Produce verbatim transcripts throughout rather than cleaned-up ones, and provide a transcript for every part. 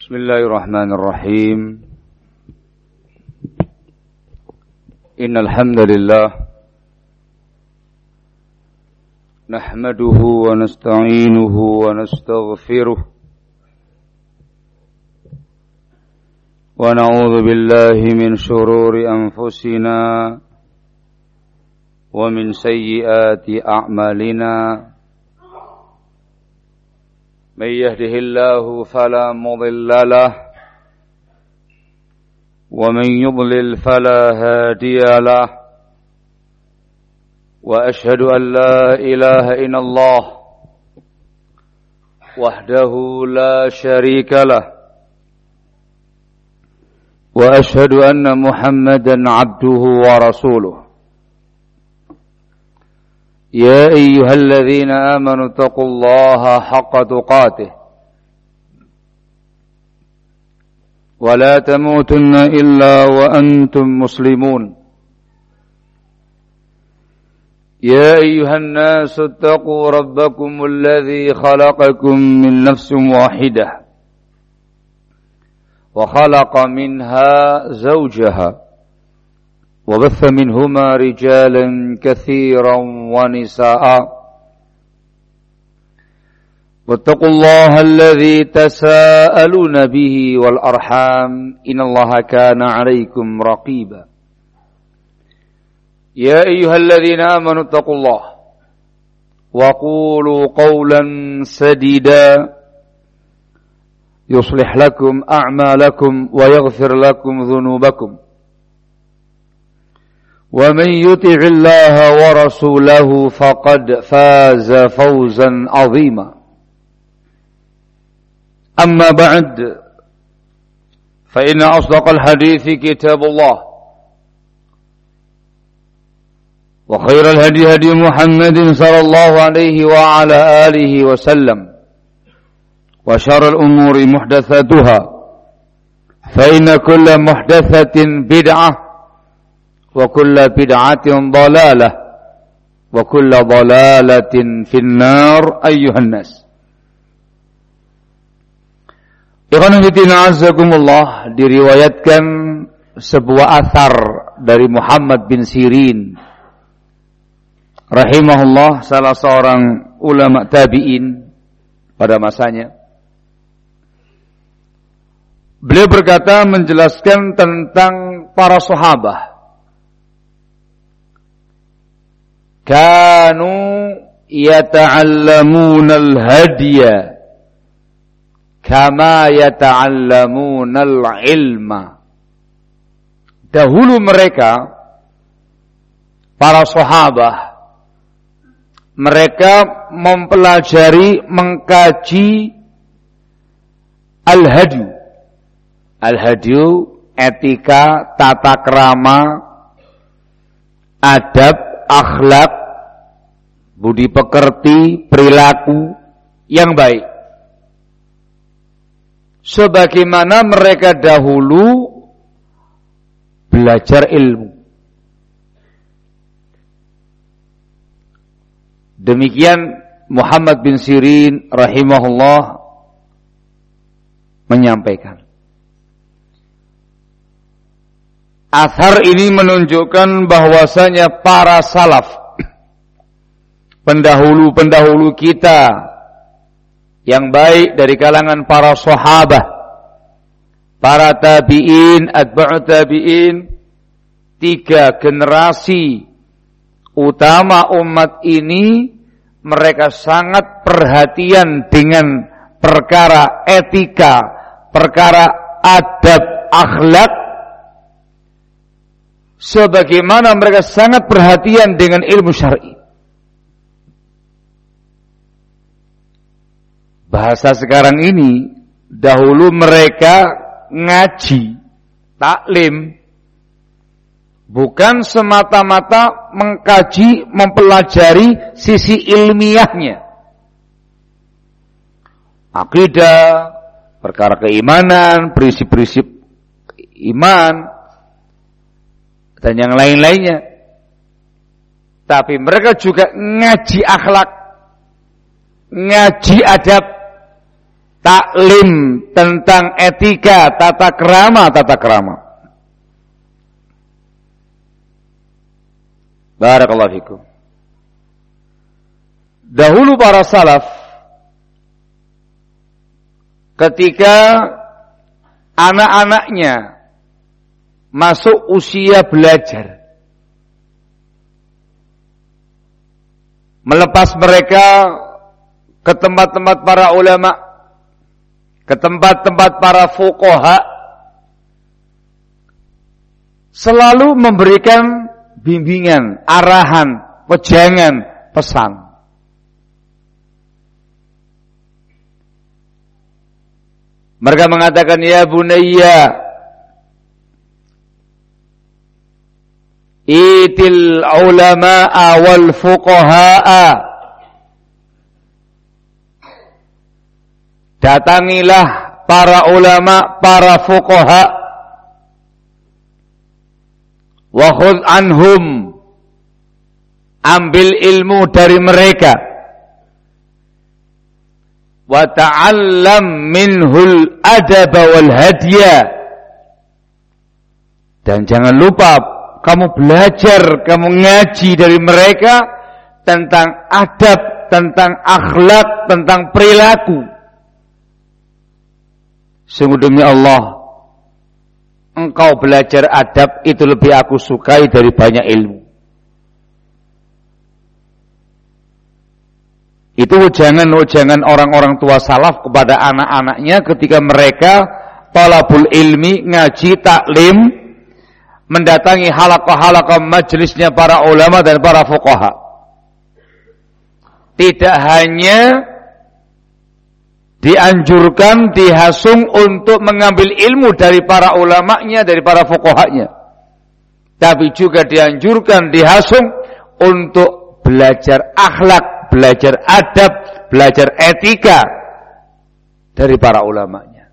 Bismillahirrahmanirrahim. Innal hamdalillah nahmaduhu wa nasta'inuhu wa nastaghfiruh wa na'udzu billahi min shururi anfusina wa min sayyiati a'malina. من يهده الله فلا مضل له ومن يضلل فلا هادي له وأشهد أن لا إله إلا الله وحده لا شريك له وأشهد أن محمدا عبده ورسوله. يا أيها الذين آمنوا اتقوا الله حق تقاته ولا تموتن إلا وأنتم مسلمون. يا أيها الناس اتقوا ربكم الذي خلقكم من نفس واحدة وخلق منها زوجها وبث منهما رجالا كثيرا ونساء واتقوا الله الذي تساءلون به والأرحام إن الله كان عليكم رقيبا. يا أيها الذين آمنوا اتقوا الله وقولوا قولا سديدا يصلح لكم أعمالكم ويغفر لكم ذنوبكم ومن يطع الله ورسوله فقد فاز فوزا عظيما. أما بعد فإن أصدق الحديث كتاب الله وخير الهدي هدي محمد صلى الله عليه وعلى آله وسلم وشر الأمور محدثاتها فإن كل محدثة بدعة وكل بدعة ضلالة وكل ضلالة في النار أيها الناس. Ikhwan fillah azakumullah, diriwayatkan sebuah athar dari Muhammad bin Sirin rahimahullah, salah seorang ulama tabi'in pada masanya. Beliau berkata menjelaskan tentang para sahabat. Kanu yata'allamuna al-hadiya kama yata'allamuna al-ilma. Dahulu mereka, para sahabat, mereka mempelajari, mengkaji al-hadi. Al-hadi, etika, tata krama, adab, akhlak, budi pekerti, perilaku yang baik. Sebagaimana mereka dahulu belajar ilmu. Demikian Muhammad bin Sirin rahimahullah menyampaikan. Athar ini menunjukkan bahwasanya para salaf, pendahulu-pendahulu kita yang baik dari kalangan para sahabat, para tabi'in, atba'ut tabi'in, tiga generasi utama umat ini, mereka sangat perhatian dengan perkara etika, perkara adab, akhlak, sebagaimana mereka sangat perhatian dengan ilmu syar'i. Bahasa sekarang ini, dahulu mereka ngaji, taklim, bukan semata-mata mengkaji, mempelajari sisi ilmiahnya. Akidah, perkara keimanan, prinsip-prinsip iman, dan yang lain-lainnya. Tapi mereka juga ngaji akhlak, ngaji adab, taklim tentang etika, tata krama, tata krama. Barakallahu fikum. Dahulu para salaf ketika anak-anaknya masuk usia belajar, melepas mereka ke tempat-tempat para ulama, ke tempat-tempat para fuqaha, selalu memberikan bimbingan, arahan, wejangan, pesan. Mereka mengatakan, ya bunayya, itil ulama'a wal fuqaha'a, datangilah para ulama, para fuqaha, wa khudh anhum, ambil ilmu dari mereka, wa ta'allam minhul adaba wal hadiya, dan jangan lupa kamu belajar, kamu ngaji dari mereka tentang adab, tentang akhlak, tentang perilaku. Sungguh demi Allah, engkau belajar adab itu lebih aku sukai dari banyak ilmu. Itu wejangan-wejangan orang-orang tua salaf kepada anak-anaknya ketika mereka talabul ilmi, ngaji, taklim, mendatangi halaqah-halaqah majelisnya para ulama dan para fuqaha. Tidak hanya dianjurkan, dihasung untuk mengambil ilmu dari para ulamanya, dari para fuqahanya, tapi juga dianjurkan, dihasung untuk belajar akhlak, belajar adab, belajar etika dari para ulamanya.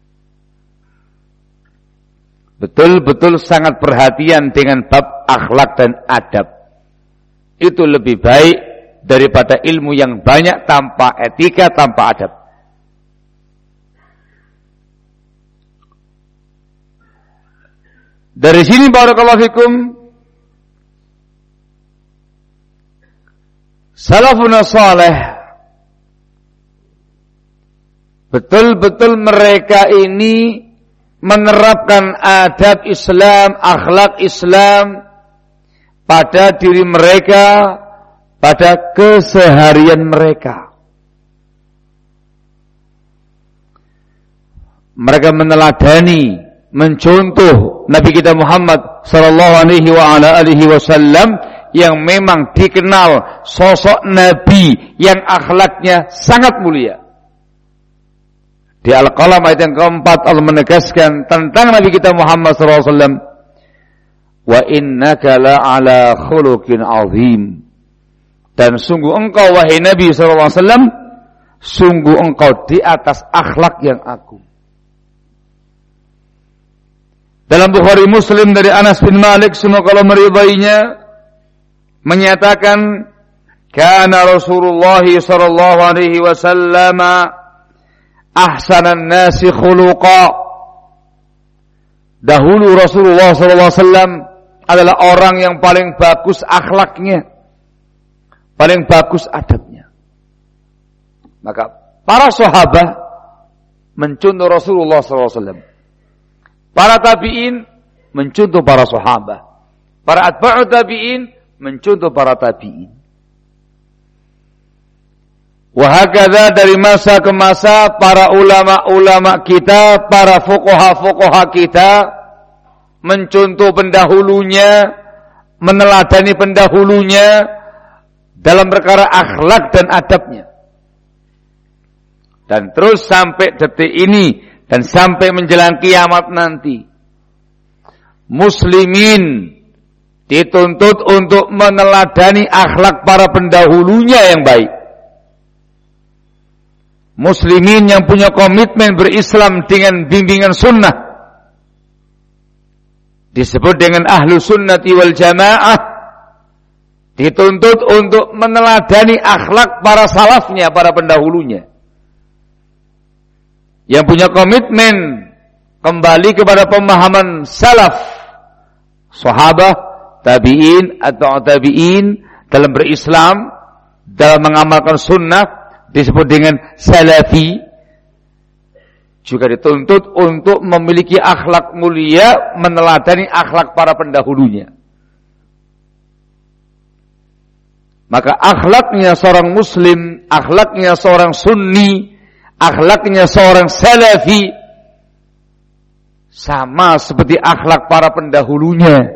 Betul-betul sangat perhatian dengan bab akhlak dan adab. Itu lebih baik daripada ilmu yang banyak tanpa etika, tanpa adab. Dari sini barakallahu fikum, salafun salih betul-betul mereka ini menerapkan adab Islam, akhlak Islam pada diri mereka, pada keseharian mereka. Mereka meneladani, mencontoh Nabi kita Muhammad sallallahu alaihi wa ala alihi wasallam yang memang dikenal sosok Nabi yang akhlaknya sangat mulia. Di Al-Qalam ayat yang keempat Allah menegaskan tentang Nabi kita Muhammad sallallahu alaihi wasallam, wa innaka la ala khuluqin azim, dan sungguh engkau wahai Nabi sallallahu alaihi wasallam, sungguh engkau di atas akhlak yang agung. Dalam Bukhari Muslim dari Anas bin Malik, semoga Allah meridainya, menyatakan, kana Rasulullah sallallahu alaihi wasallam ahsanan nasi khuluqa. Dahulu Rasulullah sallallahu alaihi wasallam adalah orang yang paling bagus akhlaknya, paling bagus adabnya. Maka para sahabat mencontoh Rasulullah sallallahu alaihi wasallam. Para tabi'in mencontoh para sahabat. Para atba'u tabi'in mencontoh para tabi'in. Wahakadha dari masa ke masa para ulama-ulama kita, para fuqaha-fuqaha kita mencontoh pendahulunya, meneladani pendahulunya dalam perkara akhlak dan adabnya. Dan terus sampai detik ini dan sampai menjelang kiamat nanti, muslimin dituntut untuk meneladani akhlak para pendahulunya yang baik. Muslimin yang punya komitmen berislam dengan bimbingan sunnah disebut dengan ahlu sunnati wal jamaah, dituntut untuk meneladani akhlak para salafnya, para pendahulunya. yang punya komitmen kembali kepada pemahaman salaf, sahabat, tabi'in atau tabi'in dalam berislam, dalam mengamalkan sunnah disebut dengan salafi, juga dituntut untuk memiliki akhlak mulia, meneladani akhlak para pendahulunya. Maka akhlaknya seorang muslim, akhlaknya seorang sunni, akhlaknya seorang salafi sama seperti akhlak para pendahulunya.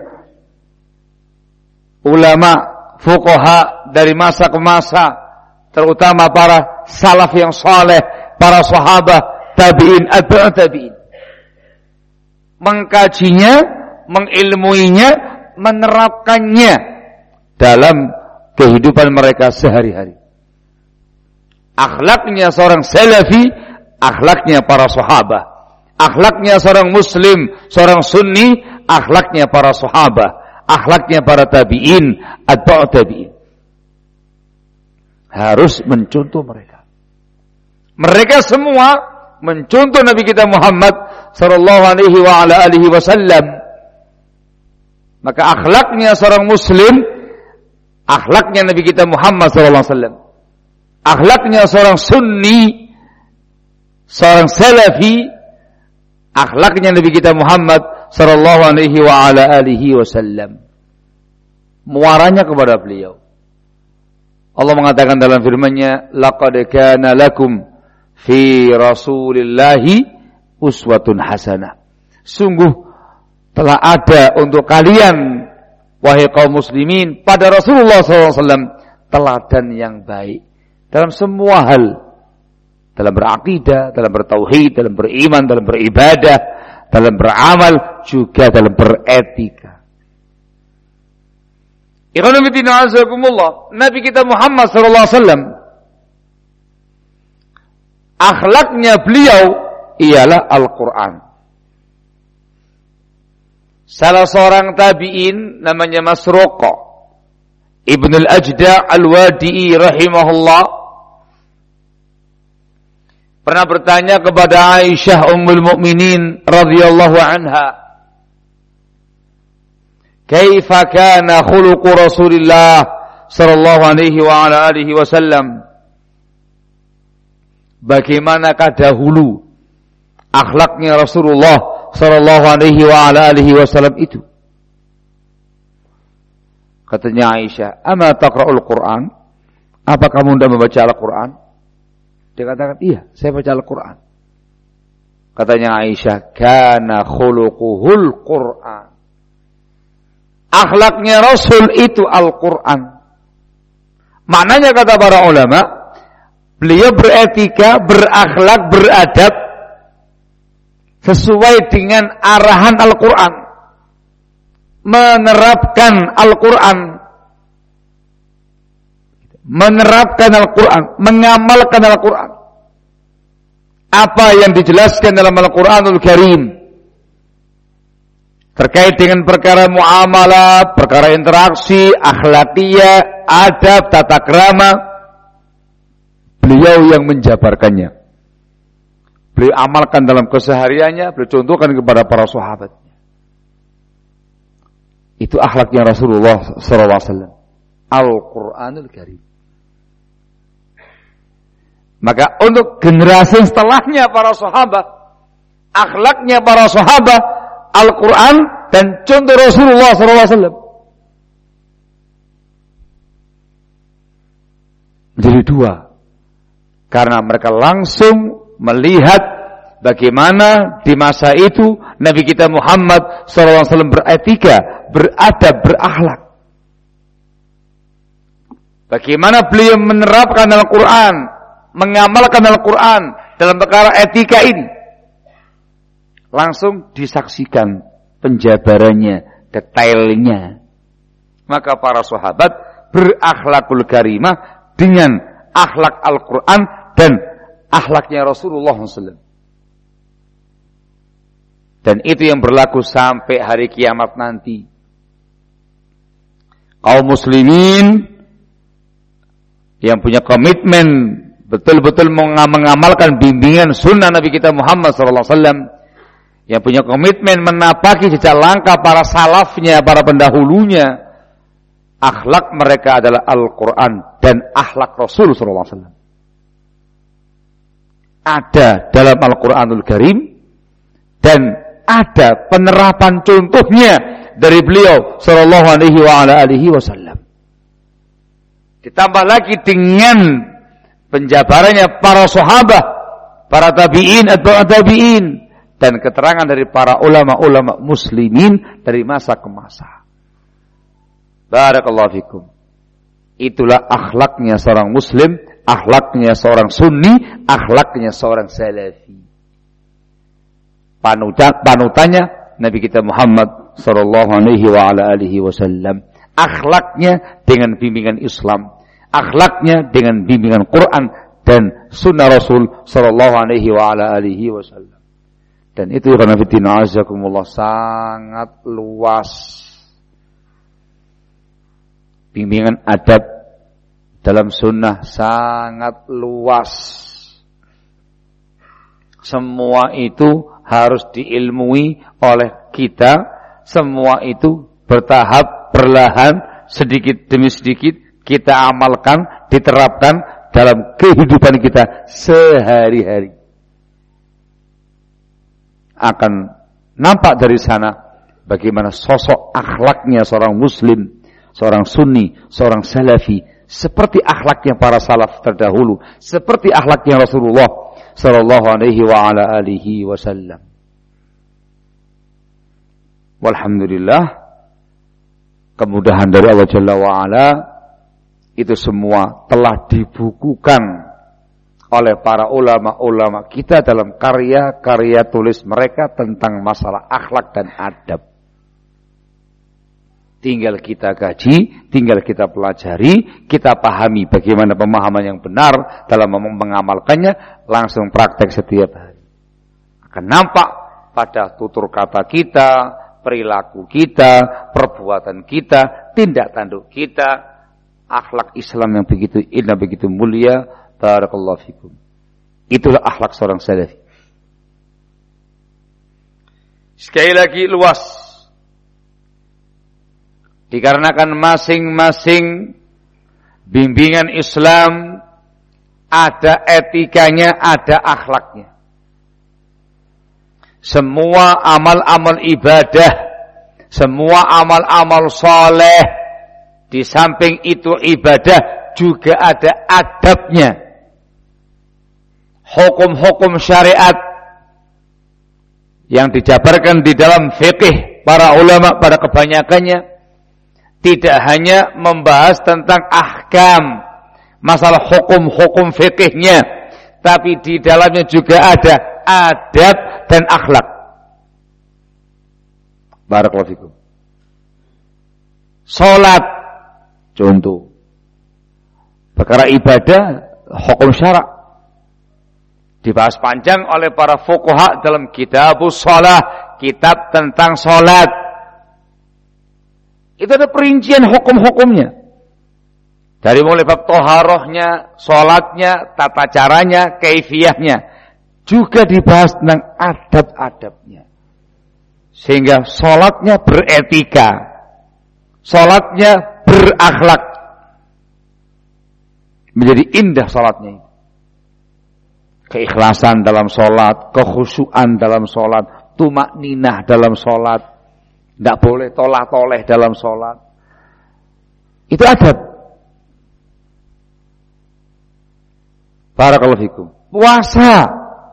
Ulama, fuqaha dari masa ke masa, terutama para salaf yang saleh, para sahabat, tabi'in, atba'ut tabi'in, mengkajinya, mengilmuinya, menerapkannya dalam kehidupan mereka sehari-hari. Akhlaknya seorang salafi, akhlaknya para sahabat. Akhlaknya seorang muslim, seorang sunni, akhlaknya para sahabat. Akhlaknya para tabi'in, atba'ut tabi'in. Harus mencontoh mereka. Mereka semua mencontoh Nabi kita Muhammad sallallahu alaihi wa ala alihi wasallam. Maka akhlaknya seorang muslim, akhlaknya Nabi kita Muhammad sallallahu alaihi wasallam. Akhlaknya seorang sunni, seorang salafi, akhlaknya Nabi kita Muhammad sallallahu alaihi wa ala alihi wasallam. Muaranya kepada beliau. Allah mengatakan dalam firman-Nya, laqad kana lakum fi Rasulillahi uswatun hasanah. Sungguh telah ada untuk kalian, wahai kaum muslimin, pada Rasulullah sallallahu alaihi wasallam teladan yang baik dalam semua hal, dalam berakidah, dalam bertauhid, dalam beriman, dalam beribadah, dalam beramal, juga dalam beretika. Ikhwan fillah azakumullah, Nabi kita Muhammad sallallahu alaihi wasallam, akhlaknya beliau ialah Al-Quran. Salah seorang tabi'in namanya Masruq Ibn al-Ajda' al-Wadi'i rahimahullah pernah bertanya kepada Aisyah Ummul Mukminin radhiyallahu anha, "Kaifa kana khuluqu Rasulillah sallallahu alaihi wa ala alihi wasallam?" Bagaimanakah dahulu akhlaknya Rasulullah sallallahu alaihi wa ala alihi wasallam itu? Katanya Aisyah, "Ama taqra'ul Qur'an?" Apa kamu hendak membaca Al-Qur'an? Dia katakan, "Iya, saya baca Al-Qur'an." Katanya Aisyah, "Kana khuluquhul Qur'an." Akhlaknya Rasul itu Al-Qur'an. Maknanya kata para ulama, beliau beretika, berakhlak, beradab sesuai dengan arahan Al-Qur'an. Menerapkan Al-Qur'an. Menerapkan Al-Qur'an, mengamalkan Al-Qur'an. Apa yang dijelaskan dalam Al-Qur'anul Karim terkait dengan perkara muamalah, perkara interaksi, akhlakiyah, adab, tata krama, beliau yang menjabarkannya. Beliau amalkan dalam kesehariannya, beliau contohkan kepada para sahabatnya. Itu akhlaknya Rasulullah sallallahu alaihi wasallam. Al-Qur'anul Karim. Maka untuk generasi setelahnya para sahabat, akhlaknya para sahabat Al-Quran dan contoh Rasulullah sallallahu alaihi wasallam. Menjadi dua. Karena mereka langsung melihat bagaimana di masa itu Nabi kita Muhammad sallallahu alaihi wasallam beretika, beradab, berakhlak. Bagaimana beliau menerapkan Al-Quran, mengamalkan Al-Quran dalam perkara etika ini. Langsung disaksikan penjabarannya, detailnya. Maka para sahabat berakhlakul karimah dengan akhlak Al-Quran dan akhlaknya Rasulullah sallallahu alaihi wasallam. Dan itu yang berlaku sampai hari kiamat nanti. Kaum muslimin yang punya komitmen betul-betul mengamalkan bimbingan sunnah Nabi kita Muhammad sallallahu alaihi wasallam, yang punya komitmen menapaki jejak langkah para salafnya, para pendahulunya, akhlak mereka adalah Al-Quran dan akhlak Rasul sallallahu alaihi wasallam. Ada dalam Al-Quranul Karim dan ada penerapan contohnya dari beliau sallallahu alaihi wasallam. Ditambah lagi dengan penjabarannya para sahabat, para tabi'in atau tabi'in, dan keterangan dari para ulama-ulama muslimin dari masa ke masa. Barakallahu fikum. Itulah akhlaknya seorang muslim, akhlaknya seorang sunni, akhlaknya seorang salafi. Panutan, panutannya Nabi kita Muhammad sallallahu alaihi wa ala alihi wasallam. Akhlaknya dengan bimbingan Islam, akhlaknya dengan bimbingan Quran dan sunnah Rasul sallallahu alaihi wa ala alihi wasallam. Dan itu karena fitina azakumullah sangat luas. Bimbingan adab dalam sunnah sangat luas. Semua itu harus diilmui oleh kita. Semua itu bertahap, perlahan, sedikit demi sedikit kita amalkan, diterapkan dalam kehidupan kita sehari-hari. Akan nampak dari sana bagaimana sosok akhlaknya seorang muslim, seorang sunni, seorang salafi, seperti akhlaknya para salaf terdahulu, seperti akhlaknya Rasulullah sallallahu alaihi wa ala alihi wasallam. Walhamdulillah, kemudahan dari Allah Jalla wa ala itu semua telah dibukukan oleh para ulama-ulama kita dalam karya-karya tulis mereka tentang masalah akhlak dan adab. Tinggal kita kaji, tinggal kita pelajari, kita pahami bagaimana pemahaman yang benar dalam mengamalkannya, langsung praktek setiap hari. Akan nampak pada tutur kata kita, perilaku kita, perbuatan kita, tindak tanduk kita, akhlak Islam yang begitu indah, begitu mulia. Barakallahu fikum. Itulah akhlak seorang salafi. Sekali lagi luas. Dikarenakan masing-masing bimbingan Islam ada etikanya, ada akhlaknya. Semua amal-amal ibadah, semua amal-amal saleh, di samping itu ibadah juga ada adabnya. Hukum-hukum syariat yang dijabarkan di dalam fikih para ulama pada kebanyakannya tidak hanya membahas tentang ahkam, masalah hukum-hukum fikihnya, tapi di dalamnya juga ada adab dan akhlak. Barakallahu fikum. Salat contoh, perkara ibadah, hukum syarak dibahas panjang oleh para fuqaha dalam kitabus shalah, kitab tentang salat. Itu ada perincian hukum-hukumnya. Dari mulai bab toharohnya, salatnya, tata caranya, kaifiyahnya, juga dibahas tentang adab-adabnya. Sehingga salatnya beretika, salatnya berakhlak, menjadi indah salatnya. Keikhlasan dalam sholat, kekhusyuan dalam sholat, tumakninah dalam sholat, tidak boleh tolah-toleh dalam sholat. Itu adab. Barakallahu fikum. Puasa,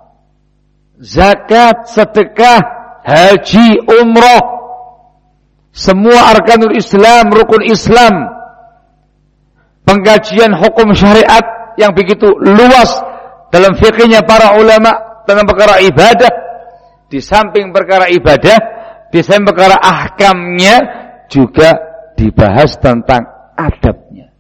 zakat, sedekah, haji, umroh, semua arkanul Islam, rukun Islam, pengkajian hukum syariat yang begitu luas dalam fikihnya para ulama dalam perkara ibadah, di samping perkara ibadah, di samping perkara ahkamnya juga dibahas tentang adabnya.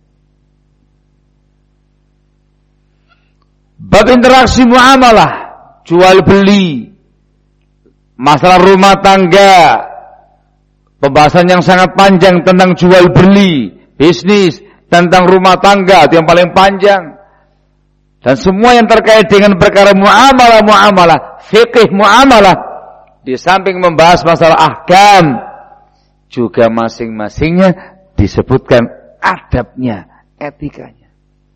Bab interaksi muamalah, jual beli, masalah rumah tangga, pembahasan yang sangat panjang tentang jual beli, bisnis, tentang rumah tangga, itu yang paling panjang. Dan semua yang terkait dengan perkara muamalah-muamalah, fikih muamalah, di samping membahas masalah ahkam, juga masing-masingnya disebutkan adabnya, etikanya.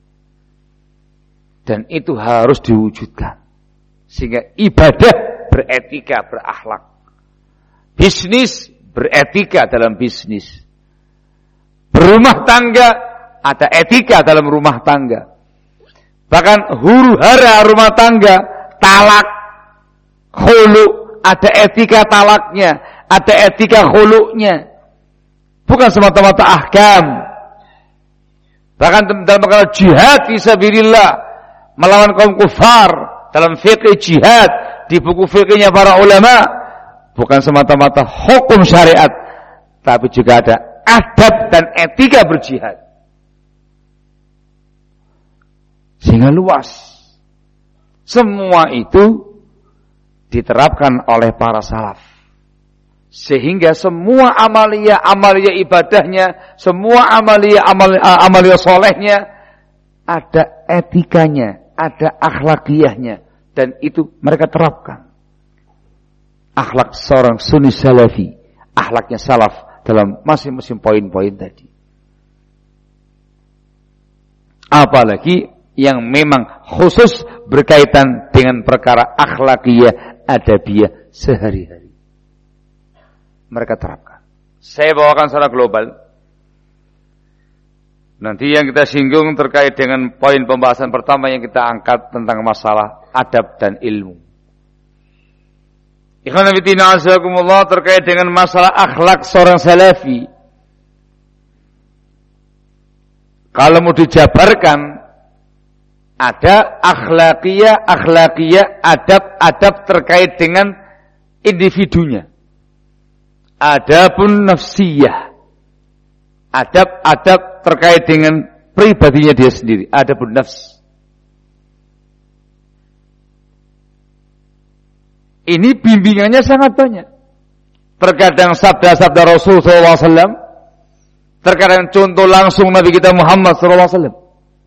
Dan itu harus diwujudkan. Sehingga ibadah beretika, berakhlak. Bisnis beretika dalam bisnis. Berumah tangga ada etika dalam rumah tangga. Bahkan huru hara rumah tangga, talak, khulu, ada etika talaknya, ada etika khulunya. Bukan semata-mata ahkam. Bahkan dalam perkara jihad fisabilillah, melawan kaum kufar, dalam fikih jihad, di buku fikihnya para ulama, bukan semata-mata hukum syariat, tapi juga ada adab dan etika berjihad. Sehingga luas. Semua itu diterapkan oleh para salaf. Sehingga semua amalia-amalia ibadahnya, semua amalia-amalia solehnya, ada etikanya, ada akhlakiyahnya. Dan itu mereka terapkan. Akhlak seorang sunni salafi, akhlaknya salaf dalam masing-masing poin-poin tadi. Apalagi yang memang khusus berkaitan dengan perkara akhlakiyah, adabiyah sehari-hari. Mereka terapkan. Saya bawakan secara global. Nanti yang kita singgung terkait dengan poin pembahasan pertama yang kita angkat tentang masalah adab dan ilmu. Ikhwan fillah azakumullah, terkait dengan masalah akhlak seorang salafi. Kalau mau dijabarkan, ada akhlakiyah, akhlakiyah, adab-adab terkait dengan individunya. Adapun nafsiyah, adab-adab terkait dengan pribadinya dia sendiri. Adapun nafs. Ini bimbingannya sangat banyak. Terkadang sabda-sabda Rasul sallallahu alaihi wasallam, terkadang contoh langsung Nabi kita Muhammad sallallahu alaihi wasallam.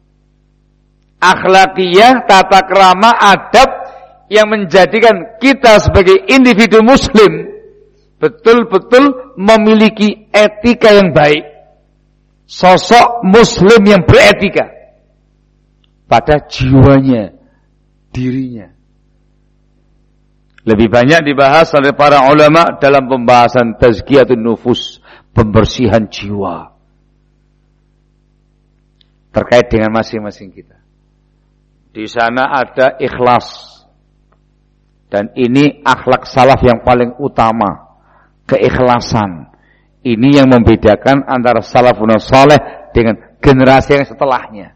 Akhlakiyah, tata krama, adab yang menjadikan kita sebagai individu muslim betul-betul memiliki etika yang baik. Sosok muslim yang beretika pada jiwanya, dirinya. Lebih banyak dibahas oleh para ulama dalam pembahasan tazkiyatun nufus, pembersihan jiwa. Terkait dengan masing-masing kita. Di sana ada ikhlas. Dan ini akhlak salaf yang paling utama. Keikhlasan. Ini yang membedakan antara salafun saleh dengan generasi yang setelahnya.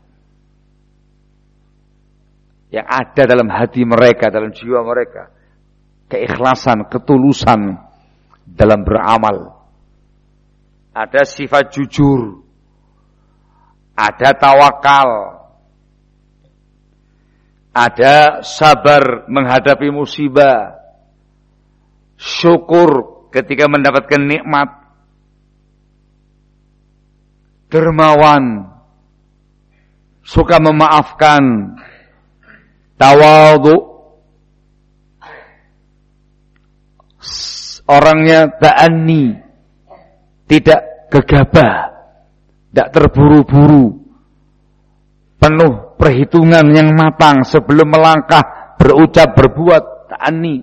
Yang ada dalam hati mereka, dalam jiwa mereka. Keikhlasan, ketulusan dalam beramal. Ada sifat jujur. Ada tawakal. Ada sabar menghadapi musibah. Syukur ketika mendapatkan nikmat. Dermawan. Suka memaafkan. Tawadhu. Orangnya ta'anni, tidak gegabah, tidak terburu-buru, penuh perhitungan yang matang sebelum melangkah, berucap, berbuat, ta'anni.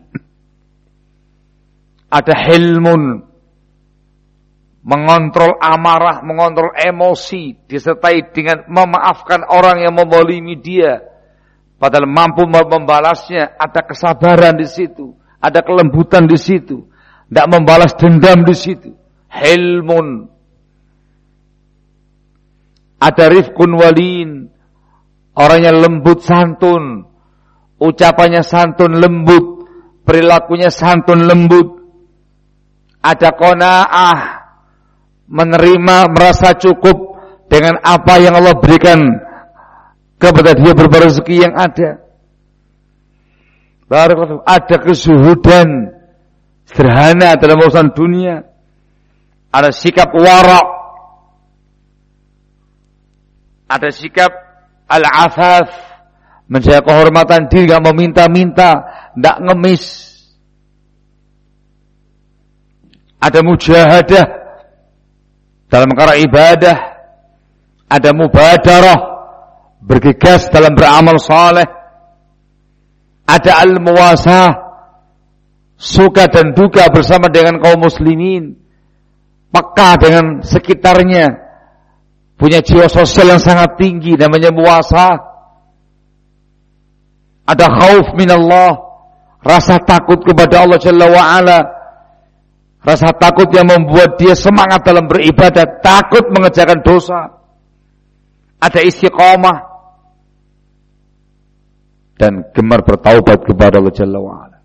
Ada hilmun, mengontrol amarah, mengontrol emosi, disertai dengan memaafkan orang yang membolimi dia, padahal mampu membalasnya. Ada kesabaran di situ, ada kelembutan di situ. Tidak membalas dendam di situ. Hilmun. Ada rifkun walin. Orangnya lembut santun. Ucapannya santun lembut. Perilakunya santun lembut. Ada qanaah. Menerima, merasa cukup dengan apa yang Allah berikan kepada dia berupa rezeki yang ada. Ada kezuhudan. Sederhana dalam urusan dunia. Ada sikap wara'. Ada sikap al-afaf. menjaga kehormatan diri, enggak meminta-minta, enggak ngemis. Ada mujahadah dalam perkara ibadah, ada mubadarah, bergegas dalam beramal saleh, ada al-muwasah, suka dan duka bersama dengan kaum muslimin, peka dengan sekitarnya, punya jiwa sosial yang sangat tinggi, namanya muwasah. Ada khauf minallah, rasa takut kepada Allah Jalla wa'ala, rasa takut yang membuat dia semangat dalam beribadah, takut mengerjakan dosa. Ada istiqamah dan gemar bertaubat kepada Allah Jalla wa'ala.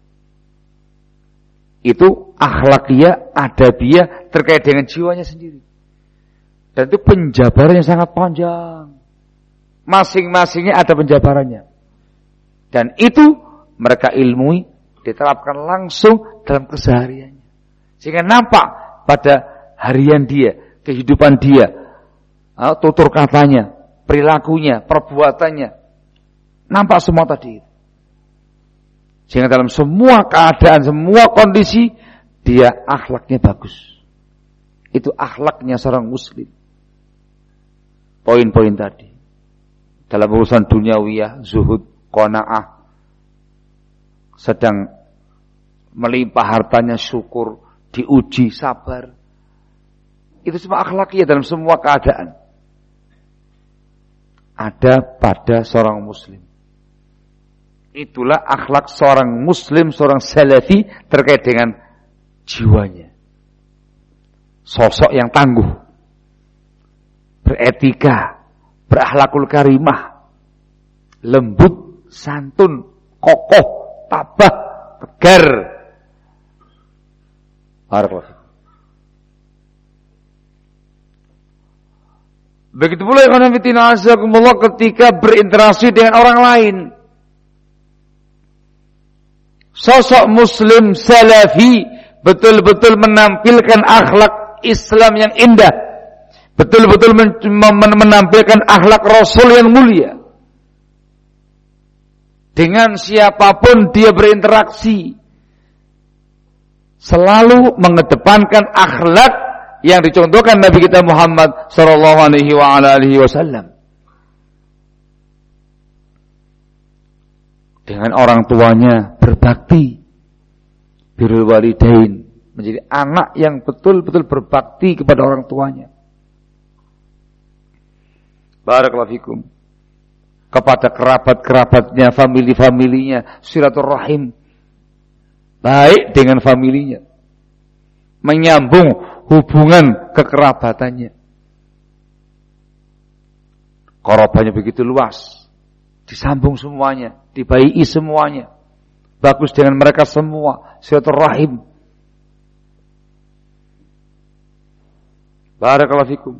Itu akhlakiyah, adabiyah terkait dengan jiwanya sendiri. Dan itu penjabarannya sangat panjang. Masing-masingnya ada penjabarannya. Dan itu mereka ilmui, diterapkan langsung dalam kesehariannya. Sehingga nampak pada harian dia, kehidupan dia, tutur katanya, perilakunya, perbuatannya, nampak semua tadi. Sehingga dalam semua keadaan, semua kondisi, dia akhlaknya bagus. Itu akhlaknya seorang muslim. Poin-poin tadi. Dalam urusan duniawiyah, zuhud, qanaah, sedang melimpah hartanya, syukur, diuji, sabar. Itu semua akhlakiyah dalam semua keadaan. Ada pada seorang muslim. Itulah akhlak seorang muslim, seorang salafi terkait dengan jiwanya. Sosok yang tangguh, beretika, berakhlakul karimah, lembut, santun, kokoh, tabah, tegar. Barakallahu. Begitu pula ikhwan fillah azakumullah ketika berinteraksi dengan orang lain. Sosok muslim salafi betul-betul menampilkan akhlak Islam yang indah. Betul-betul menampilkan akhlak Rasul yang mulia. Dengan siapapun dia berinteraksi, selalu mengedepankan akhlak yang dicontohkan Nabi kita Muhammad sallallahu alaihi wa ala alihi wasallam. Dengan orang tuanya berbakti, birrul walidain, menjadi anak yang betul-betul berbakti kepada orang tuanya. Barakallahu fikum. Kepada kerabat-kerabatnya, famili-familinya, silaturahim, baik dengan familinya, menyambung hubungan kekerabatannya. Korobanya begitu luas, disambung semuanya, dibaiki semuanya, bagus dengan mereka semua, silaturahim. Barakallahu fikum.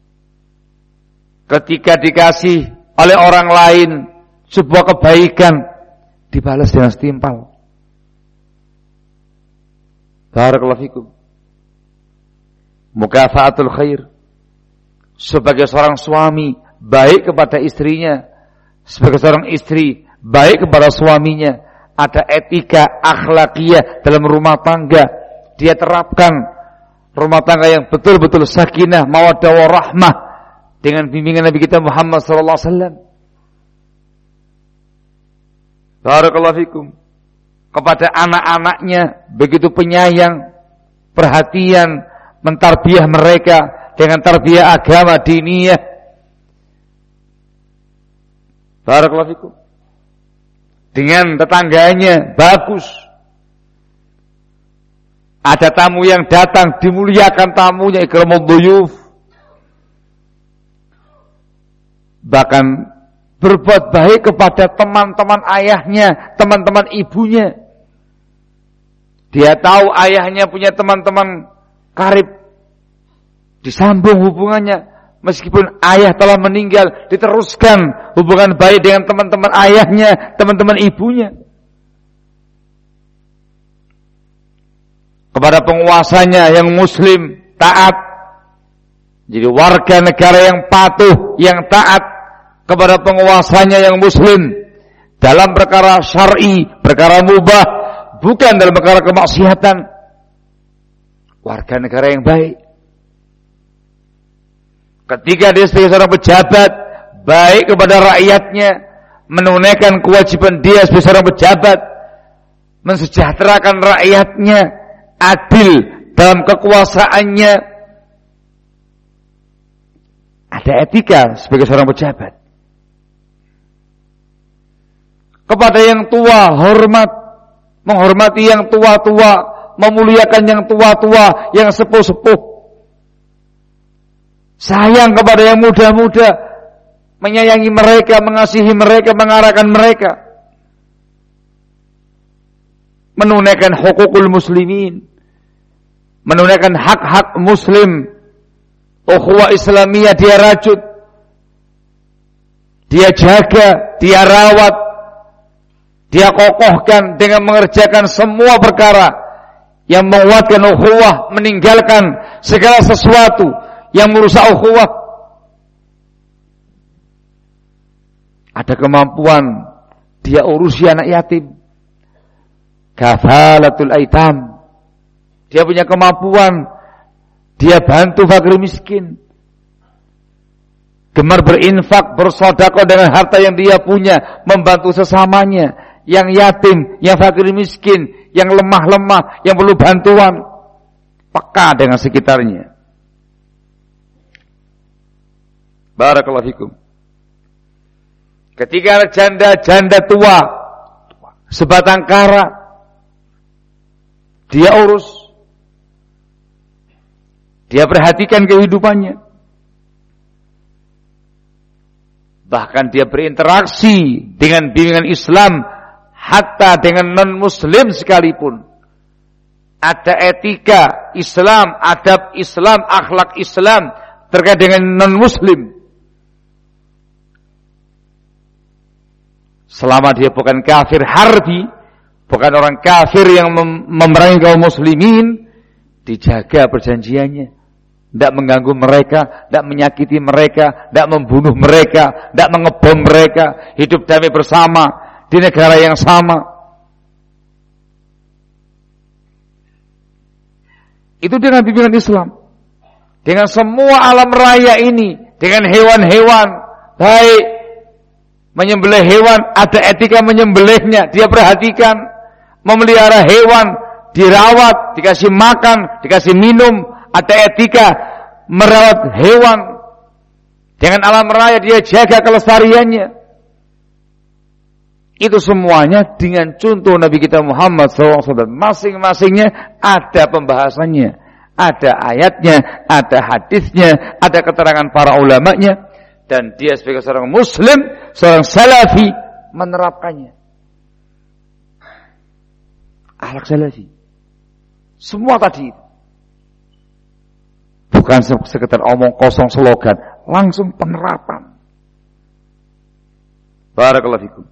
Ketika dikasih oleh orang lain sebuah kebaikan, dibalas dengan setimpal. Barakallahu fikum. Mukafaatul khair. Sebagai seorang suami baik kepada istrinya, sebagai seorang istri baik kepada suaminya, ada etika akhlakiyah dalam rumah tangga. Dia terapkan rumah tangga yang betul-betul sakinah, mawaddah warahmah dengan bimbingan Nabi kita Muhammad sallallahu alaihi wasallam. Barakallahu fikum. Kepada anak-anaknya begitu penyayang, perhatian, mentarbiyah mereka dengan tarbiyah agama diniyah. Barakallahu fikum. Dengan tetangganya bagus. Ada tamu yang datang, dimuliakan tamunya, ikramud dhuyuf. Bahkan berbuat baik kepada teman-teman ayahnya, teman-teman ibunya. Dia tahu ayahnya punya teman-teman karib, disambung hubungannya. Meskipun ayah telah meninggal, diteruskan hubungan baik dengan teman-teman ayahnya, teman-teman ibunya. Kepada penguasanya yang muslim, taat. Jadi warga negara yang patuh, yang taat kepada penguasanya yang muslim. dalam perkara syar'i, perkara mubah, bukan dalam perkara kemaksiatan. Warga negara yang baik. Ketika dia sebagai seorang pejabat, baik kepada rakyatnya, menunaikan kewajiban dia sebagai seorang pejabat, mensejahterakan rakyatnya, adil dalam kekuasaannya, ada etika sebagai seorang pejabat. Kepada yang tua hormat, menghormati yang tua-tua, memuliakan yang tua-tua, yang sepuh-sepuh. Sayang kepada yang muda-muda, menyayangi mereka, mengasihi mereka, mengarahkan mereka. Menunaikan hukukul muslimin, menunaikan hak-hak muslim. Ukhuwah Islamiyah dia rajut, dia jaga, dia rawat, dia kokohkan dengan mengerjakan semua perkara yang menguatkan ukhuwah, meninggalkan segala sesuatu yang merusak ukhuwah. Ada kemampuan, dia urusi anak yatim, kafalatul aitam. Dia punya kemampuan, dia bantu fakir miskin. Gemar berinfak, bersedekah dengan harta yang dia punya, membantu sesamanya, yang yatim, yang fakir miskin, yang lemah-lemah, yang perlu bantuan. Peka dengan sekitarnya. Barakallahu fikum. Ketika janda-janda tua, sebatang kara, dia urus. Dia perhatikan kehidupannya. Bahkan dia berinteraksi dengan bimbingan Islam, hatta dengan non-muslim sekalipun. Ada etika Islam, adab Islam, akhlak Islam terkait dengan non-muslim. Selama dia bukan kafir harbi, bukan orang kafir yang mem- memerangi kaum muslimin, dijaga perjanjiannya. Tidak mengganggu mereka, tidak menyakiti mereka, tidak membunuh mereka, tidak mengebom mereka, hidup damai bersama di negara yang sama. Itu dengan bimbingan Islam. Dengan semua alam raya ini, dengan hewan-hewan, baik menyembelih hewan, ada etika menyembelihnya, dia perhatikan, memelihara hewan, dirawat, dikasih makan, dikasih minum, ada etika merawat hewan. Dengan alam raya dia jaga kelestariannya. Itu semuanya dengan contoh Nabi kita Muhammad shallallahu alaihi wasallam. Masing-masingnya ada pembahasannya, ada ayatnya, ada hadisnya, ada keterangan para ulamanya, dan dia sebagai seorang muslim, seorang salafi menerapkannya. Akhlak salafi. Semua tadi itu. Bukan sekedar omong kosong slogan, langsung penerapan. Barakallahu fikum.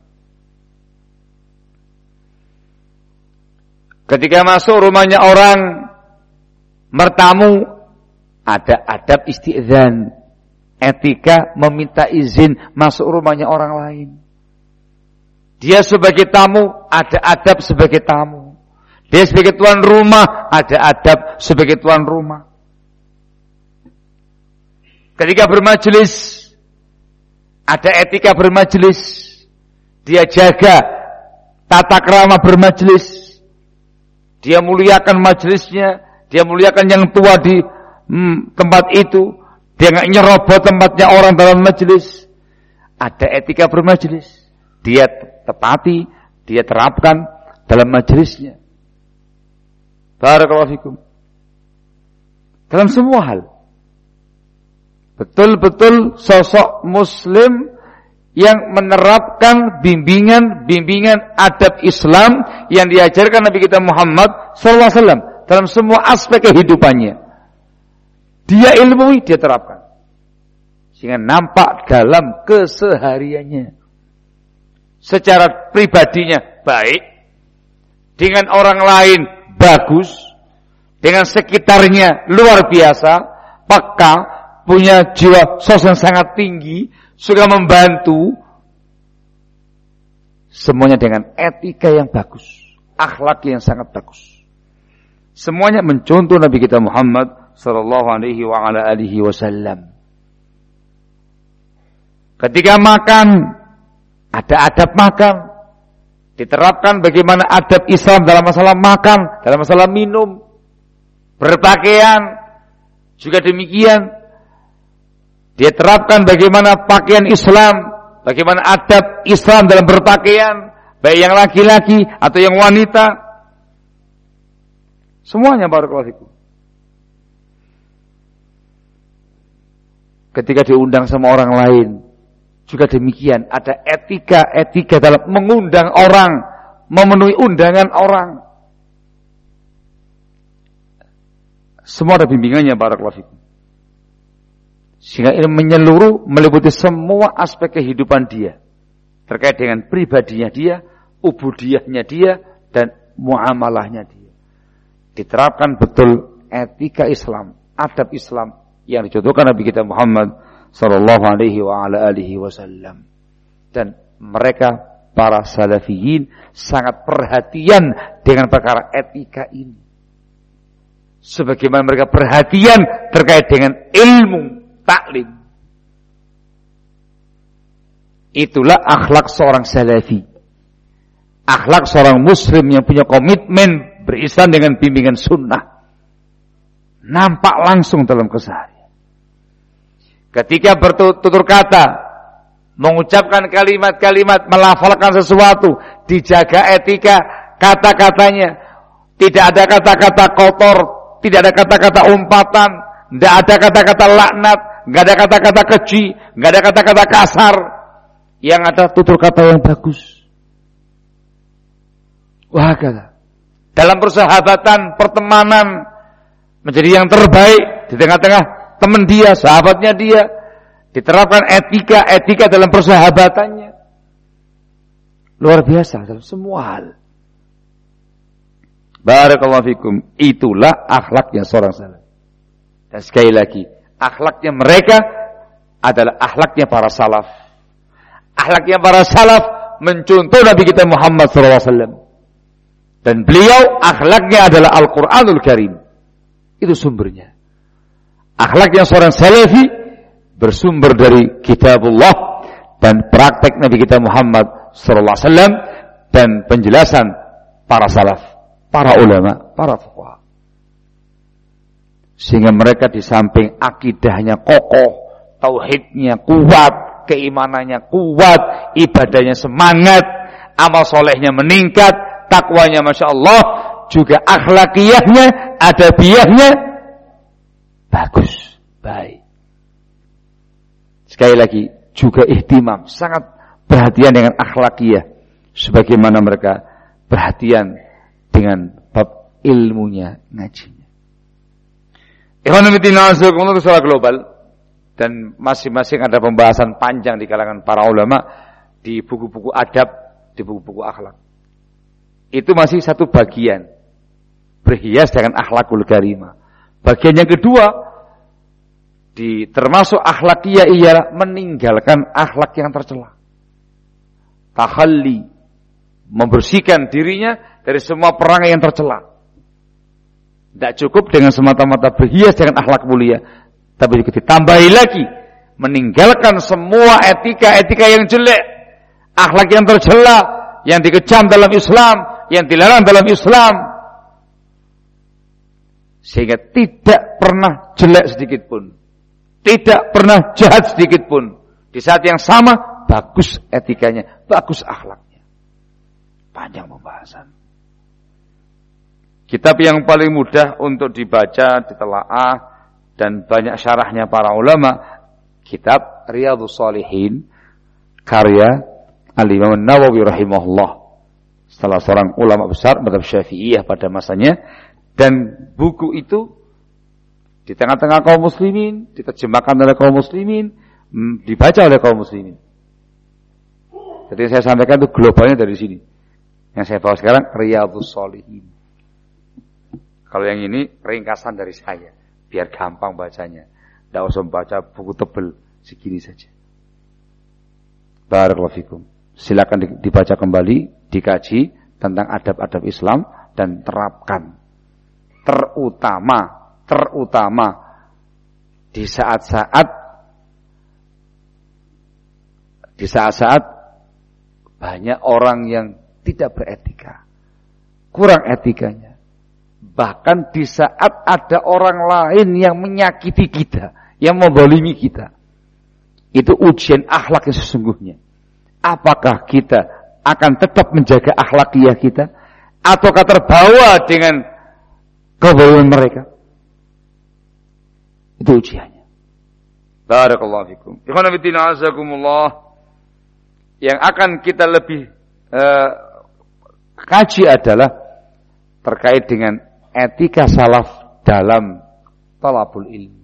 Ketika masuk rumahnya orang, bertamu, ada adab isti'dzan, etika meminta izin masuk rumahnya orang lain. Dia sebagai tamu, ada adab sebagai tamu. Dia sebagai tuan rumah, ada adab sebagai tuan rumah. Ketika bermajelis, ada etika bermajelis. Dia jaga tata krama bermajelis. Dia muliakan majelisnya, dia muliakan yang tua di hmm, tempat itu. Dia nggak nyerobot tempatnya orang dalam majelis. Ada etika bermajelis. Dia tepati, dia terapkan dalam majelisnya. Barakallahu fikum. Dalam semua hal. Betul-betul sosok muslim yang menerapkan bimbingan-bimbingan adab Islam yang diajarkan Nabi kita Muhammad sallallahu alaihi wasallam dalam semua aspek kehidupannya. Dia ilmui, dia terapkan. Sehingga nampak dalam kesehariannya. Secara pribadinya baik, dengan orang lain bagus, dengan sekitarnya luar biasa, peka, punya jiwa sosial yang sangat tinggi, suka membantu, Semuanya dengan etika yang bagus, akhlak yang sangat bagus. Semuanya mencontoh Nabi kita Muhammad sallallahu alaihi wa ala alihi wasallam. Ketika makan, ada adab makan. Diterapkan bagaimana adab Islam dalam masalah makan, dalam masalah minum. Berpakaian juga demikian. Dia terapkan bagaimana pakaian Islam, bagaimana adab Islam dalam berpakaian, baik yang laki-laki atau yang wanita. Semuanya barakallahu fikum. Ketika diundang sama orang lain, juga demikian. Ada etika-etika dalam mengundang orang, memenuhi undangan orang. Semua ada bimbingannya barakallahu fikum. Sehingga ini menyeluruh, meliputi semua aspek kehidupan dia. Terkait dengan pribadinya dia, ubudiyahnya dia, dan muamalahnya dia. Diterapkan betul etika Islam, adab Islam yang dicontohkan Nabi kita Muhammad sallallahu alaihi wa ala alihi wasallam. Dan mereka para salafiyin sangat perhatian dengan perkara etika ini. Sebagaimana mereka perhatian terkait dengan ilmu taklim. Itulah akhlak seorang salafi. Akhlak seorang muslim yang punya komitmen berislam dengan bimbingan sunnah. Nampak langsung dalam keseharian. Ketika bertutur kata, mengucapkan kalimat-kalimat, melafalkan sesuatu, dijaga etika kata-katanya. Tidak ada kata-kata kotor, tidak ada kata-kata umpatan, tidak ada kata-kata laknat, tidak ada kata-kata keji, tidak ada kata-kata kasar. Yang ada tutur kata yang bagus. Wah, kata. Dalam persahabatan, pertemanan, menjadi yang terbaik di tengah-tengah teman dia, sahabatnya dia. Diterapkan etika-etika dalam persahabatannya. Luar biasa dalam semua hal. Barakallahu fikum. Itulah akhlaknya seorang salaf. Dan sekali lagi, akhlaknya mereka adalah akhlaknya para salaf. Akhlaknya para salaf mencontoh Nabi kita Muhammad sallallahu alaihi wasallam. Dan beliau akhlaknya adalah Al-Quranul Karim. Itu sumbernya. Akhlaknya seorang salafi bersumber dari kitabullah dan praktek Nabi kita Muhammad sallallahu alaihi wasallam dan penjelasan para salaf, para ulama, para fuqaha. Sehingga mereka di samping akidahnya kokoh, tauhidnya kuat, keimanannya kuat, ibadahnya semangat, amal solehnya meningkat, takwanya Masya Allah, juga akhlakiyahnya, adabiyahnya bagus, baik. Sekali lagi, juga ihtimam, sangat perhatian dengan akhlakiyah, sebagaimana mereka perhatian dengan bab ilmunya, ngajinya. Ekonomi dinasuk untuk secara global, dan masing-masing ada pembahasan panjang di kalangan para ulama di buku-buku adab, di buku-buku akhlak. Itu masih satu bagian, berhias dengan akhlakul karimah. Bagian yang kedua, di termasuk akhlakiyah ialah meninggalkan akhlak yang tercela. Tahalli, membersihkan dirinya dari semua perangai yang tercela. Tidak cukup dengan semata-mata berhias dengan akhlak mulia, tapi juga ditambahi lagi meninggalkan semua etika-etika yang jelek, akhlak yang tercela, yang dikecam dalam Islam, yang dilarang dalam Islam, sehingga tidak pernah jelek sedikit pun, tidak pernah jahat sedikit pun. Di saat yang sama bagus etikanya, bagus akhlaknya. Panjang pembahasan. Kitab yang paling mudah untuk dibaca, ditelaah, dan banyak syarahnya para ulama, kitab Riyadhus Shalihin karya Al-Imam An-Nawawi rahimahullah, salah seorang ulama besar mazhab Syafi'iyah pada masanya. Dan buku itu di tengah-tengah kaum muslimin, diterjemahkan oleh kaum muslimin, dibaca oleh kaum muslimin. Jadi saya sampaikan itu globalnya dari sini. Yang saya bawa sekarang Riyadhus Shalihin. Kalau yang ini ringkasan dari saya, biar gampang bacanya. Tidak usah baca buku tebal segini saja. Barakallahu fikum. Silakan dibaca kembali, dikaji tentang adab-adab Islam dan terapkan. Terutama, terutama di saat-saat di saat-saat banyak orang yang tidak beretika, kurang etikanya. Bahkan di saat ada orang lain yang menyakiti kita, yang membolimi kita. Itu ujian akhlak yang sesungguhnya. Apakah kita akan tetap menjaga akhlakiyah kita, ataukah terbawa dengan keboliman mereka? Itu ujiannya. Barakallahu fikum. Ikhwan fillah azakumullah. Yang akan kita lebih uh, kaji adalah terkait dengan etika salaf dalam talabul ilmi.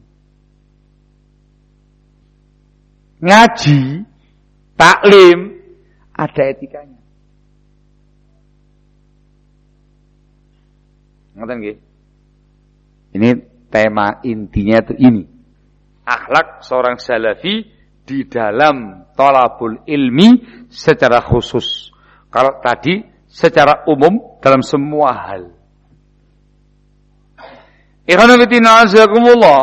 Ngaji, taklim, ada etikanya. Ngerti nggih? Ini tema intinya itu ini. Akhlak seorang salafi di dalam talabul ilmi secara khusus. Kalau tadi secara umum dalam semua hal. Ikhwan fillah azakumullah.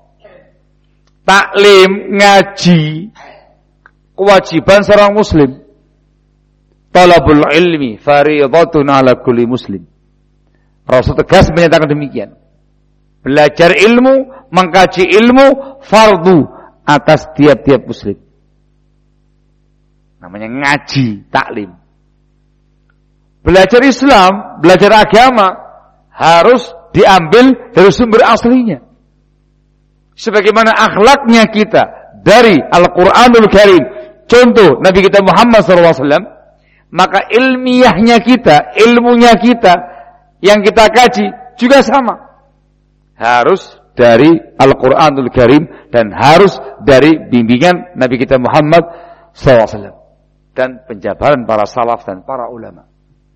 Taklim, ngaji, kewajiban seorang muslim. Talabul ilmi fardhatun ala kulli muslim. Rasul tegas menyatakan demikian. Belajar ilmu, mengkaji ilmu fardu atas tiap-tiap muslim. Namanya ngaji, taklim. Belajar Islam, belajar agama harus diambil dari sumber aslinya. Sebagaimana akhlaknya kita dari Al-Quranul Karim, contoh Nabi kita Muhammad shallallahu alaihi wasallam, maka ilmiahnya kita, ilmunya kita yang kita kaji juga sama. Harus dari Al-Quranul Karim dan harus dari bimbingan Nabi kita Muhammad shallallahu alaihi wasallam dan penjabaran para salaf dan para ulama.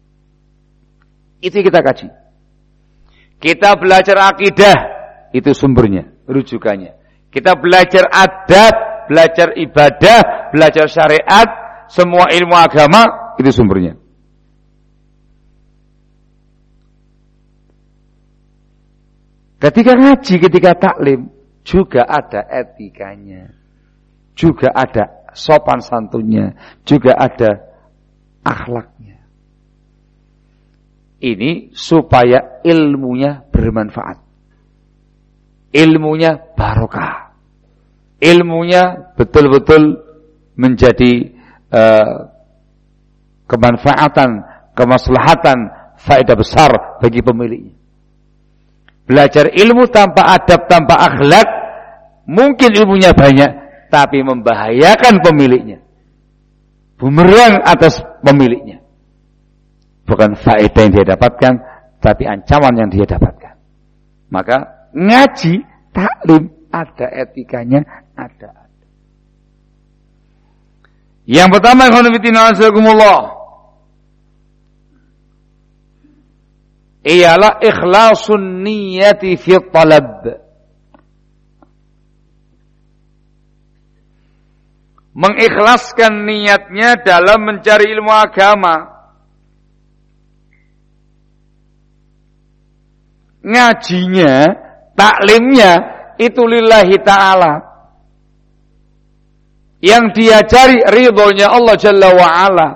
Itu kita kaji. Kita belajar akidah, itu sumbernya, rujukannya. Kita belajar adab, belajar ibadah, belajar syariat, semua ilmu agama, itu sumbernya. Ketika ngaji, ketika taklim, juga ada etikanya. Juga ada sopan santunnya. Juga ada akhlaknya. Ini supaya ilmunya bermanfaat. Ilmunya barokah. Ilmunya betul-betul menjadi uh, kemanfaatan, kemaslahatan, faedah besar bagi pemiliknya. Belajar ilmu tanpa adab, tanpa akhlak, mungkin ilmunya banyak, tapi membahayakan pemiliknya. Bumerang atas pemiliknya. Bukan faedah yang dia dapatkan, tapi ancaman yang dia dapatkan. Maka ngaji, taklim, ada etikanya, ada. Yang pertama, alhamdulillah, ialah ikhlasun niyati fi talab. Mengikhlaskan niatnya dalam mencari ilmu agama. Ngajinya, taklimnya itu lillahi ta'ala. Yang dia cari ridhonya Allah Jalla wa'ala.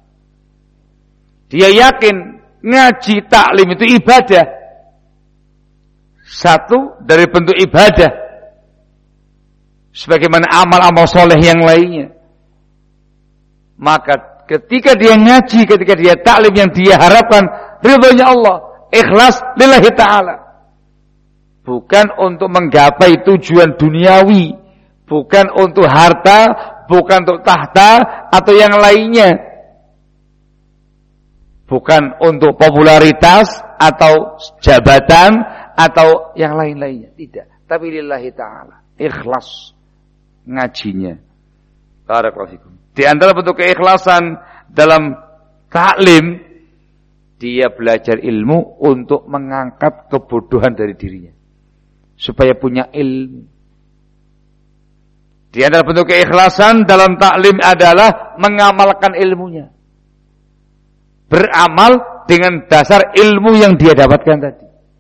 Dia yakin ngaji taklim itu ibadah. Satu dari bentuk ibadah. Sebagaimana amal-amal soleh yang lainnya. Maka ketika dia ngaji, ketika dia taklim, yang dia harapkan ridhonya Allah, ikhlas lillahi ta'ala. Bukan untuk menggapai tujuan duniawi, bukan untuk harta, bukan untuk tahta atau yang lainnya. Bukan untuk popularitas atau jabatan atau yang lain-lainnya. Tidak. Tapi lillahi ta'ala. Ikhlas ngajinya. Barakallahu fikum. Di antara bentuk keikhlasan dalam taklim, dia belajar ilmu untuk mengangkat kebodohan dari dirinya. Supaya punya ilmu. Di antara bentuk keikhlasan dalam taklim adalah mengamalkan ilmunya. Beramal dengan dasar ilmu yang dia dapatkan tadi.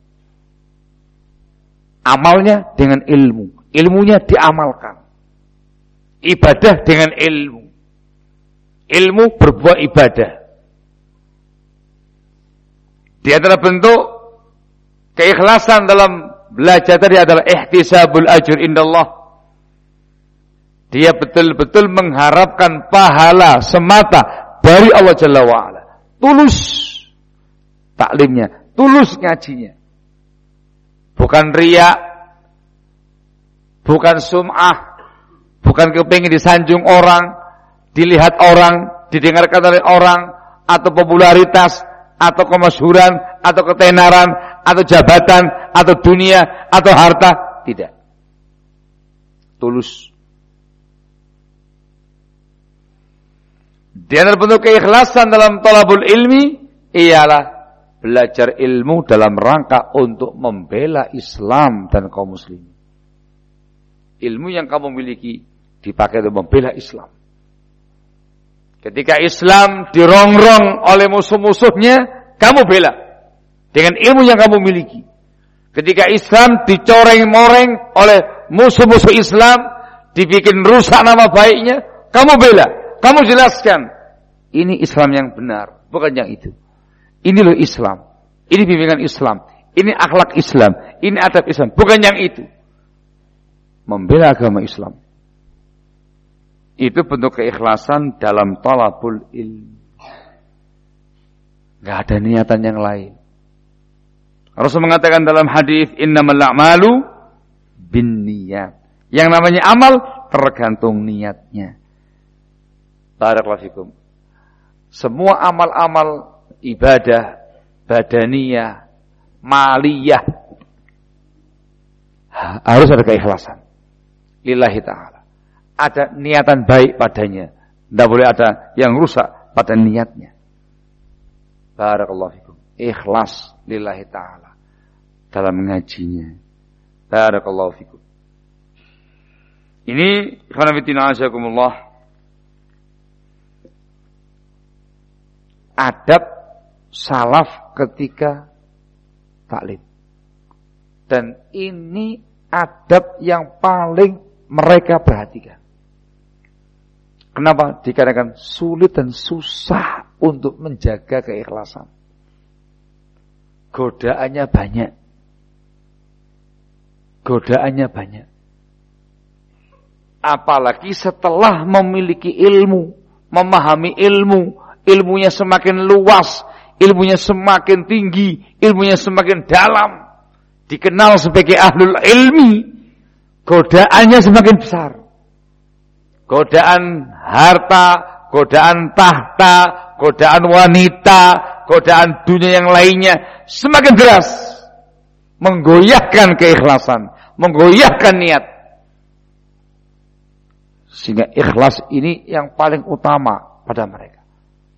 Amalnya dengan ilmu, ilmunya diamalkan. Ibadah dengan ilmu, ilmu berbuat ibadah. Di antara bentuk keikhlasan dalam belajar tadi adalah ihtisabul ajr indallah. Dia betul-betul mengharapkan pahala semata dari Allah Jalla wa'ala. Tulus taklimnya, tulus ngajinya. Bukan riya, bukan sum'ah, bukan kepingin disanjung orang, dilihat orang, didengarkan oleh orang, atau popularitas, atau kemasyhuran, atau ketenaran, atau jabatan, atau dunia, atau harta. Tidak. Tulus. Di antara bentuk keikhlasan dalam thalabul ilmi ialah belajar ilmu dalam rangka untuk membela Islam dan kaum muslimin. Ilmu yang kamu miliki dipakai untuk membela Islam. Ketika Islam dirongrong oleh musuh-musuhnya, kamu bela dengan ilmu yang kamu miliki. Ketika Islam dicoreng-moreng oleh musuh-musuh Islam, dibikin rusak nama baiknya, kamu bela, kamu jelaskan. Ini Islam yang benar, bukan yang itu. Ini loh Islam, ini bimbingan Islam, ini akhlak Islam, ini adab Islam, bukan yang itu. Membela agama Islam. Itu bentuk keikhlasan dalam talabul ilmi. Gak ada niatan yang lain. Rasul mengatakan dalam hadis, innamal a'malu binniyat. Yang namanya amal tergantung niatnya. Barakallahu fikum. Semua amal-amal ibadah, badaniyah, maliyah, harus ada keikhlasan. Lillahi ta'ala. Ada niatan baik padanya. Tidak boleh ada yang rusak pada niatnya. Barakallahu fikum. Ikhlas lillahi ta'ala dalam mengajinya. Barakallahu fikum. Ini ikhwan fillah azakumullah, adab salaf ketika taklim. Dan ini adab yang paling mereka perhatikan. Kenapa? Dikarenakan sulit dan susah untuk menjaga keikhlasan. Godaannya banyak. Godaannya banyak. Apalagi setelah memiliki ilmu, memahami ilmu, ilmunya semakin luas, ilmunya semakin tinggi, ilmunya semakin dalam, dikenal sebagai ahlul ilmi, godaannya semakin besar. Godaan harta, godaan tahta, godaan wanita, godaan dunia yang lainnya semakin deras, menggoyahkan keikhlasan, menggoyahkan niat. Sehingga ikhlas ini yang paling utama pada mereka.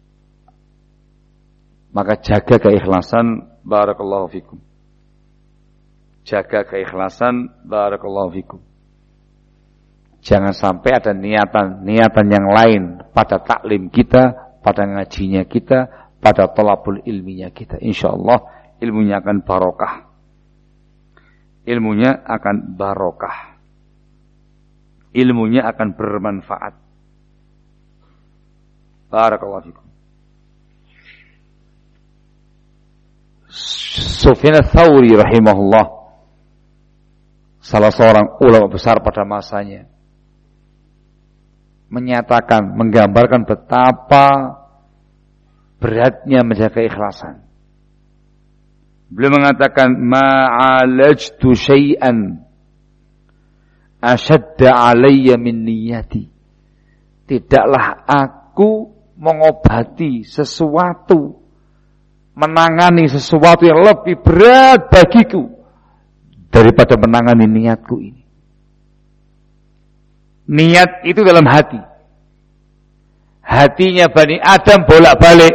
Maka jaga keikhlasan, barakallahu fikum. Jaga keikhlasan, barakallahu fikum. Jangan sampai ada niatan-niatan yang lain pada taklim kita, pada ngajinya kita, pada thalabul ilminya kita. InsyaAllah ilmunya akan barokah. Ilmunya akan barokah. Ilmunya akan bermanfaat. Barakallahu fikum. Sufyan ats-Tsauri rahimahullah, salah seorang ulama besar pada masanya, menyatakan, menggambarkan betapa beratnya menjaga keikhlasan. Beliau mengatakan, ma'alajtu syai'an asyadda alayya min niyati. Tidaklah aku mengobati sesuatu, menangani sesuatu yang lebih berat bagiku daripada menangani niatku ini. Niat itu dalam hati. Hatinya Bani Adam bolak-balik.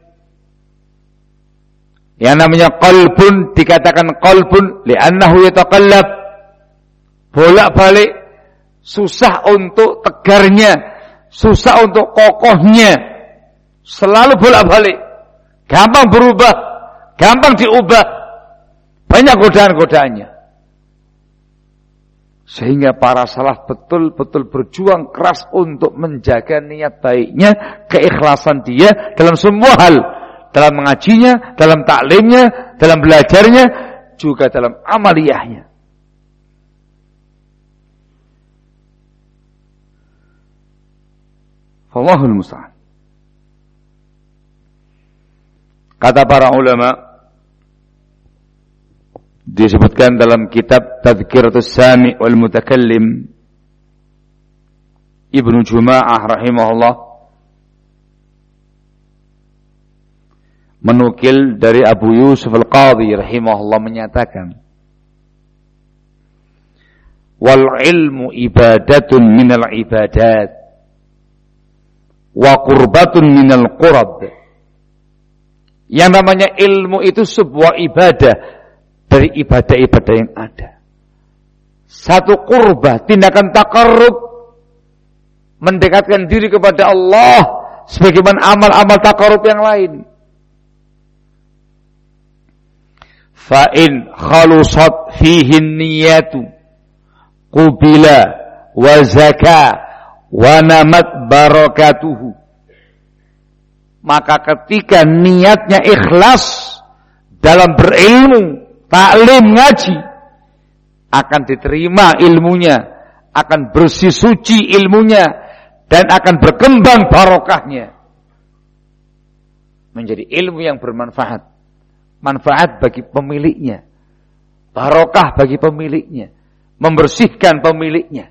Yang namanya qalbun dikatakan qalbun li'annahu yataqallab. Bolak-balik susah untuk tegarnya, susah untuk kokohnya, selalu bolak-balik, gampang berubah, gampang diubah, banyak godaan-godaannya. Sehingga para salaf betul-betul berjuang keras untuk menjaga niat baiknya, keikhlasan dia dalam semua hal. Dalam mengajinya, dalam taklimnya, dalam belajarnya, juga dalam amaliyahnya. Wallahul musta'an. Kata para ulama, disebutkan dalam kitab Tadhkiratus Sami' wal Mutakallim, Ibnu Juma'ah rahimahullah menukil dari Abu Yusuf Al-Qadhi rahimahullah menyatakan, wal ilmu ibadatun minal ibadat wa qurbatun minal qurab. Yang namanya ilmu itu sebuah ibadah dari ibadah-ibadah yang ada. Satu qurbah, tindakan taqarrub, mendekatkan diri kepada Allah sebagaimana amal-amal taqarrub yang lain. Fa in khalusat fihi niyatu qubila wa zaka wa namat barakatuhu. Maka ketika niatnya ikhlas dalam berilmu, taklim, ngaji, akan diterima ilmunya, akan bersih suci ilmunya, dan akan berkembang barokahnya menjadi ilmu yang bermanfaat. Manfaat bagi pemiliknya, barokah bagi pemiliknya, membersihkan pemiliknya.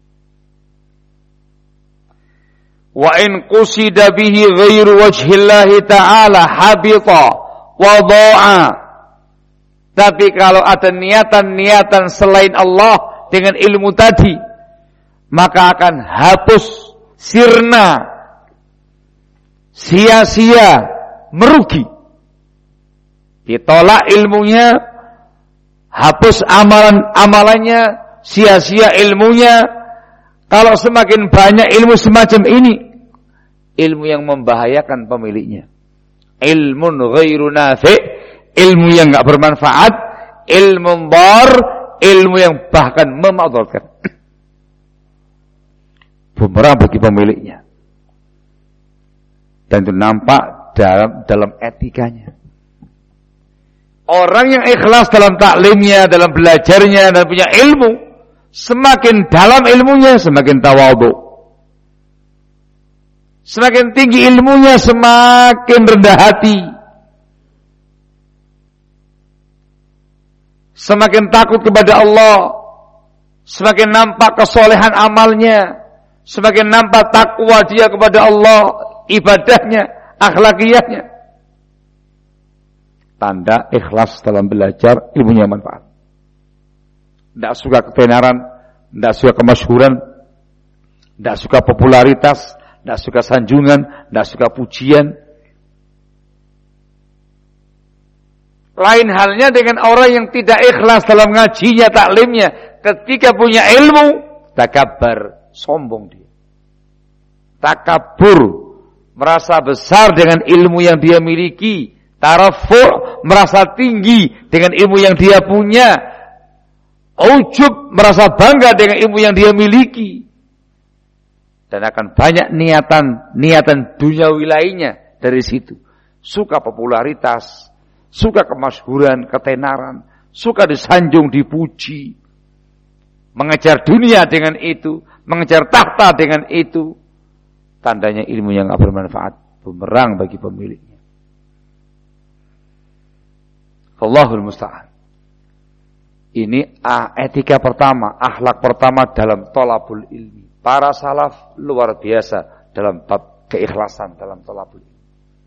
Wa in qusida bihi ghairu wajhillahi ta'ala habita wa dha'a. Tapi kalau ada niatan-niatan selain Allah dengan ilmu tadi, maka akan hapus, sirna, sia-sia, merugi. Ditolak ilmunya, hapus amalan-amalannya, sia-sia ilmunya. Kalau semakin banyak ilmu semacam ini, ilmu yang membahayakan pemiliknya. Ilmun ghairu nafi', ilmu yang enggak bermanfaat, ilmu dhar, ilmu yang bahkan memadaratkan. Bumerang bagi pemiliknya. Dan itu nampak dalam dalam etikanya. Orang yang ikhlas dalam taklimnya, dalam belajarnya, dan punya ilmu, semakin dalam ilmunya, semakin tawadhu. Semakin tinggi ilmunya, semakin rendah hati. Semakin takut kepada Allah, semakin nampak kesolehan amalnya, semakin nampak takwa dia kepada Allah, ibadahnya, akhlakiyahnya. Tanda ikhlas dalam belajar, ilmunya manfaat. Tidak suka ketenaran, tidak suka kemasyhuran, tidak suka popularitas, tidak suka sanjungan, tidak suka pujian. Lain halnya dengan orang yang tidak ikhlas dalam ngajinya, taklimnya. Ketika punya ilmu, takabbar, sombong dia. Takabur, merasa besar dengan ilmu yang dia miliki. Tarafu', merasa tinggi dengan ilmu yang dia punya. Ujub, merasa bangga dengan ilmu yang dia miliki. Dan akan banyak niatan, niatan duniawi lainnya dari situ. Suka popularitas, suka kemasyhuran, ketenaran, suka disanjung, dipuji. Mengejar dunia dengan itu, mengejar tahta dengan itu. Tandanya ilmu yang tidak bermanfaat, bumerang bagi pemiliknya. Allahul musta'an. Ini ah, etika pertama, akhlak pertama dalam thalabul ilmi. Para salaf luar biasa dalam bab keikhlasan dalam thalabul ilmi.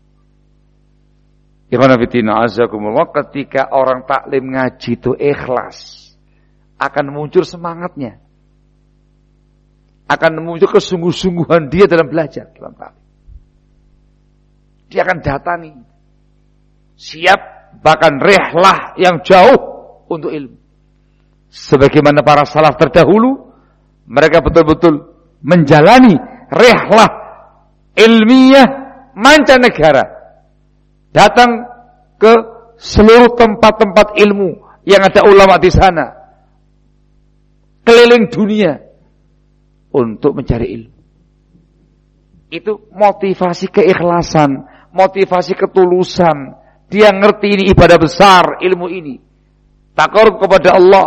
Ikhwan fillah azakumullah, ketika orang taklim ngaji itu ikhlas, akan muncul semangatnya. Akan muncul kesungguh-sungguhan dia dalam belajar, dalam taklim. Dia akan datangi. Siap bahkan rihlah yang jauh untuk ilmu. Sebagaimana para salaf terdahulu, Mereka betul-betul menjalani rihlah ilmiah mancanegara. Datang ke seluruh tempat-tempat ilmu yang ada ulama di sana. Keliling dunia untuk mencari ilmu. Itu motivasi keikhlasan, motivasi ketulusan. Dia ngerti ini ibadah besar, ilmu ini. Taqarrub kepada Allah.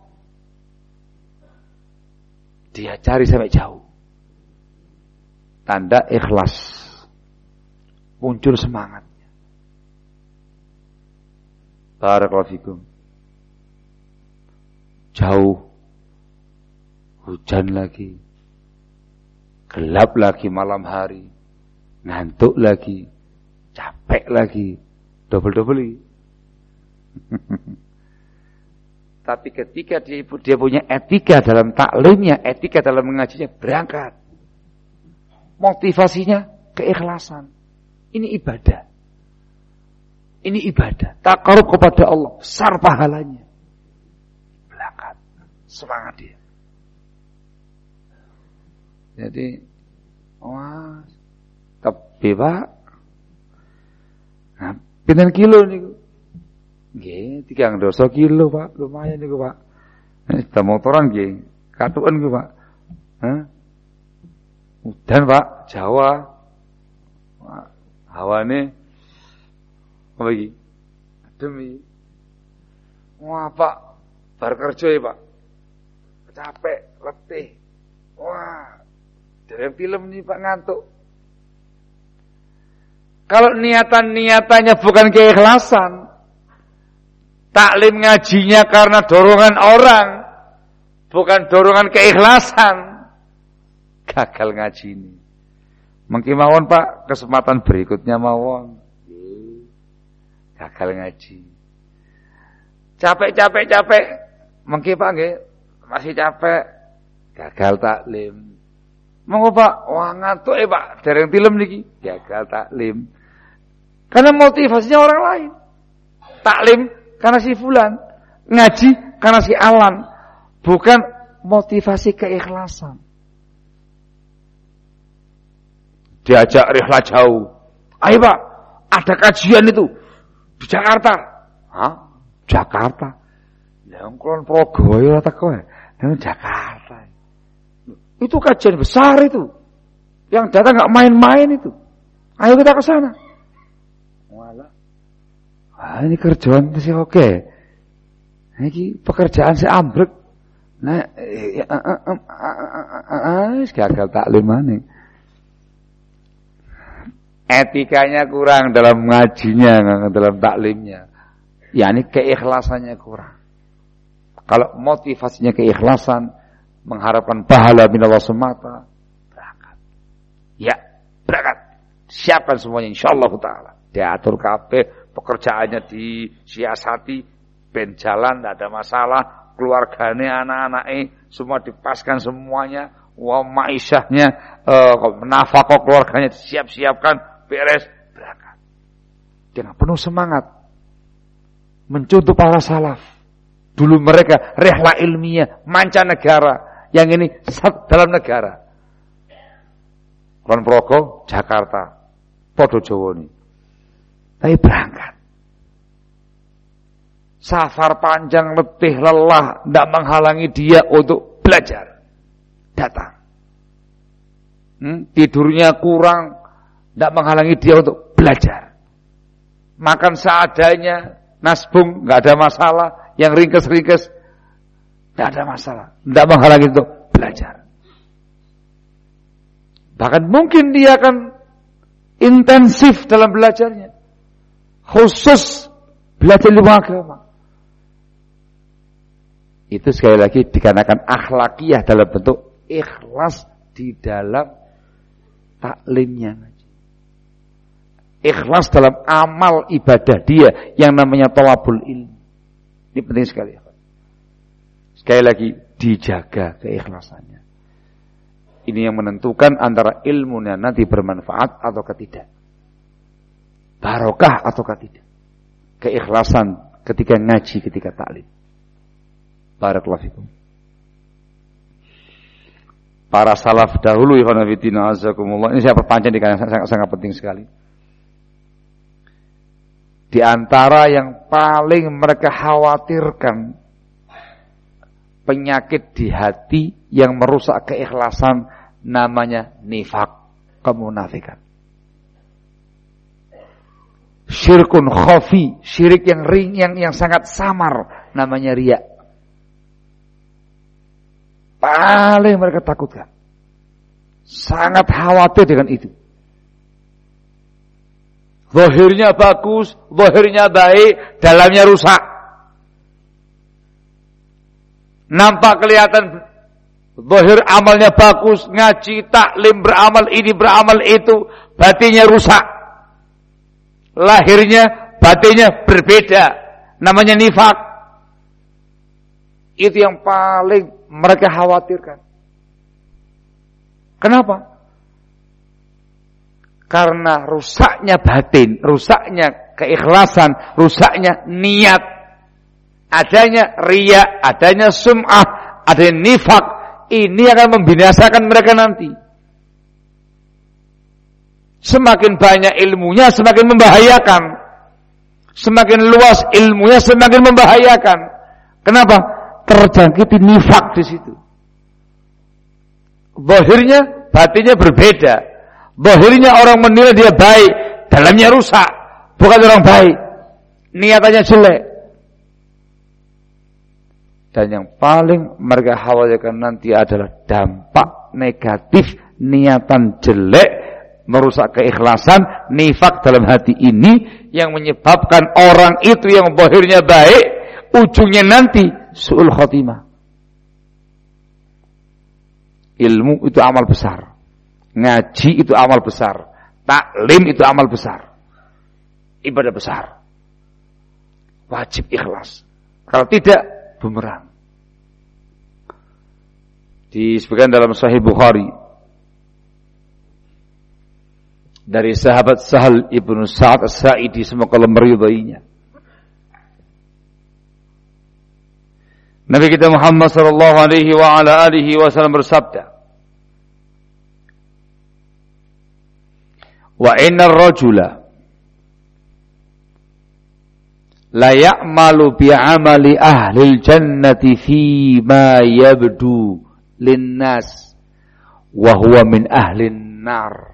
Dia cari sampai jauh. Tanda ikhlas. Muncul semangatnya. Barakallahu fikum. Jauh. Hujan lagi. Gelap lagi malam hari. Ngantuk lagi. Capek lagi. Double-double. Tapi ketika dia, dia punya etika dalam taklimnya, etika dalam mengajinya, berangkat. Motivasinya keikhlasan. Ini ibadah. Ini ibadah. Taqarrub kepada Allah. Besar pahalanya. Berangkat. Semangat dia. Jadi, wah, tapi Pak, nah, pinten kilo niku? Nggih, tigang dosa kilo Pak, lumayan niku Pak. Eh, kita motoran nggih, katuken niku Pak. Hah? Udan Pak, Jawa. Hawane apa iki? Adem iki. Wah Pak, bar kerja ya Pak. Capek, letih. Wah, dereng film nih Pak ngantuk. Kalau niatan-niatannya bukan keikhlasan, taklim ngajinya karena dorongan orang, bukan dorongan keikhlasan, gagal ngaji ini. Mungkin mawon Pak, kesempatan berikutnya mawon. Gagal ngaji. Capek-capek-capek, mungkin Pak nggih, masih capek, gagal taklim. Monggo Pak, wah ngantuk eh Pak, dereng film niki, gagal taklim. Karena motivasinya orang lain. Taklim karena si fulan, ngaji karena si alan, bukan motivasi keikhlasan. Diajak rihlah jauh. Ayo Pak, ada kajian itu di Jakarta. Hah? Jakarta. Ya kulon Progo ya teko ya. Jakarta. Itu kajian besar itu. Yang datang enggak main-main itu. Ayo kita ke sana. Walah. Ah, ini kerjaan sih oke. Ini pekerjaan si ambrek. Nah, gagal taklim maneh. Etikanya kurang dalam ngajinya, dalam taklimnya. Ya ini keikhlasannya kurang. Kalau motivasinya keikhlasan, mengharapkan pahala min Allah semata, berangkat. Ya, berangkat. Siapkan semuanya insyaallah taala. Diatur kabeh, pekerjaannya disiasati, ben jalan tidak ada masalah, keluarganya, anak-anaknya semua dipaskan semuanya, wa ma'isyahnya, eh, nafkah keluarganya disiap-siapkan, beres, berangkat. Dengan penuh semangat mencontoh para salaf. Dulu mereka rihlah ilmiah mancanegara, yang ini dalam negara. Kulon Progo, Jakarta, Podo Jawa ini. Tapi berangkat. Safar panjang, letih, lelah, tidak menghalangi dia untuk belajar. Datang. Hmm, tidurnya kurang, tidak menghalangi dia untuk belajar. Makan seadanya, nasbung, nggak ada masalah. Yang ringkes-ringkes, nggak ada masalah. Tidak menghalangi untuk belajar. Bahkan mungkin dia akan intensif dalam belajarnya. Khusus belajar ilmu agama. Itu sekali lagi dikarenakan akhlakiyah dalam bentuk ikhlas di dalam taklimnya. Ikhlas dalam amal ibadah dia yang namanya thalabul ilmi. Ini penting sekali. Sekali lagi dijaga keikhlasannya. Ini yang menentukan antara ilmunya nanti bermanfaat atau tidak. Barokah atau tidak. Keikhlasan ketika ngaji, ketika taklim. Barakallahu fikum. para salaf dahulu, ikhwan fillah azakumullah. Ini saya perpanjang dikarenakan sangat, sangat penting sekali. Di antara yang paling mereka khawatirkan penyakit di hati yang merusak keikhlasan namanya nifak, kemunafikan. Syirkun khafi, syirik yang ring, yang yang sangat samar namanya riya. Paling mereka takutkan. Sangat khawatir dengan itu. Zahirnya bagus, zahirnya baik, dalamnya rusak. Nampak kelihatan zahir amalnya bagus, ngaji, taklim, beramal ini, beramal itu, batinnya rusak. Lahirnya, batinnya berbeda. Namanya nifak. Itu yang paling mereka khawatirkan. Kenapa? Karena rusaknya batin, rusaknya keikhlasan, rusaknya niat, adanya riya, adanya sum'ah, adanya nifak, ini akan membinasakan mereka nanti. Semakin banyak ilmunya, semakin membahayakan. Semakin luas ilmunya, semakin membahayakan. Kenapa? Terjangkiti nifak di situ. Zahirnya, batinnya berbeda. Zahirnya orang menilai dia baik, dalamnya rusak, bukan orang baik, niatannya jelek. Dan yang paling mereka khawatirkan nanti adalah dampak negatif niatan jelek, merusak keikhlasan, nifak dalam hati ini yang menyebabkan orang itu yang zahirnya baik, ujungnya nanti su'ul khotimah. Ilmu itu amal besar, ngaji itu amal besar, taklim itu amal besar, ibadah besar, wajib ikhlas. Kalau tidak, bumerang. Disebutkan dalam Sahih Bukhari dari sahabat Sahal ibnu Sa'ad As-Sa'idi, semoga Allah meridainya. Nabi kita Muhammad sallallahu alaihi wa ala alihi wasallam bersabda, "Wa innar rajula la ya'malu bi'amali ahli jannati fi ma yabdu linnas wa huwa min ahli nar."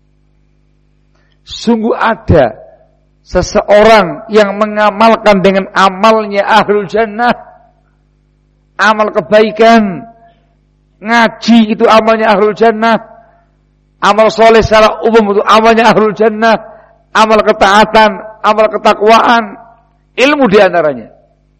Sungguh ada seseorang yang mengamalkan dengan amalnya ahlul jannah, amal kebaikan, ngaji itu amalnya ahlul jannah, amal soleh secara umum itu amalnya ahlul jannah, amal ketaatan, amal ketakwaan, ilmu diantaranya.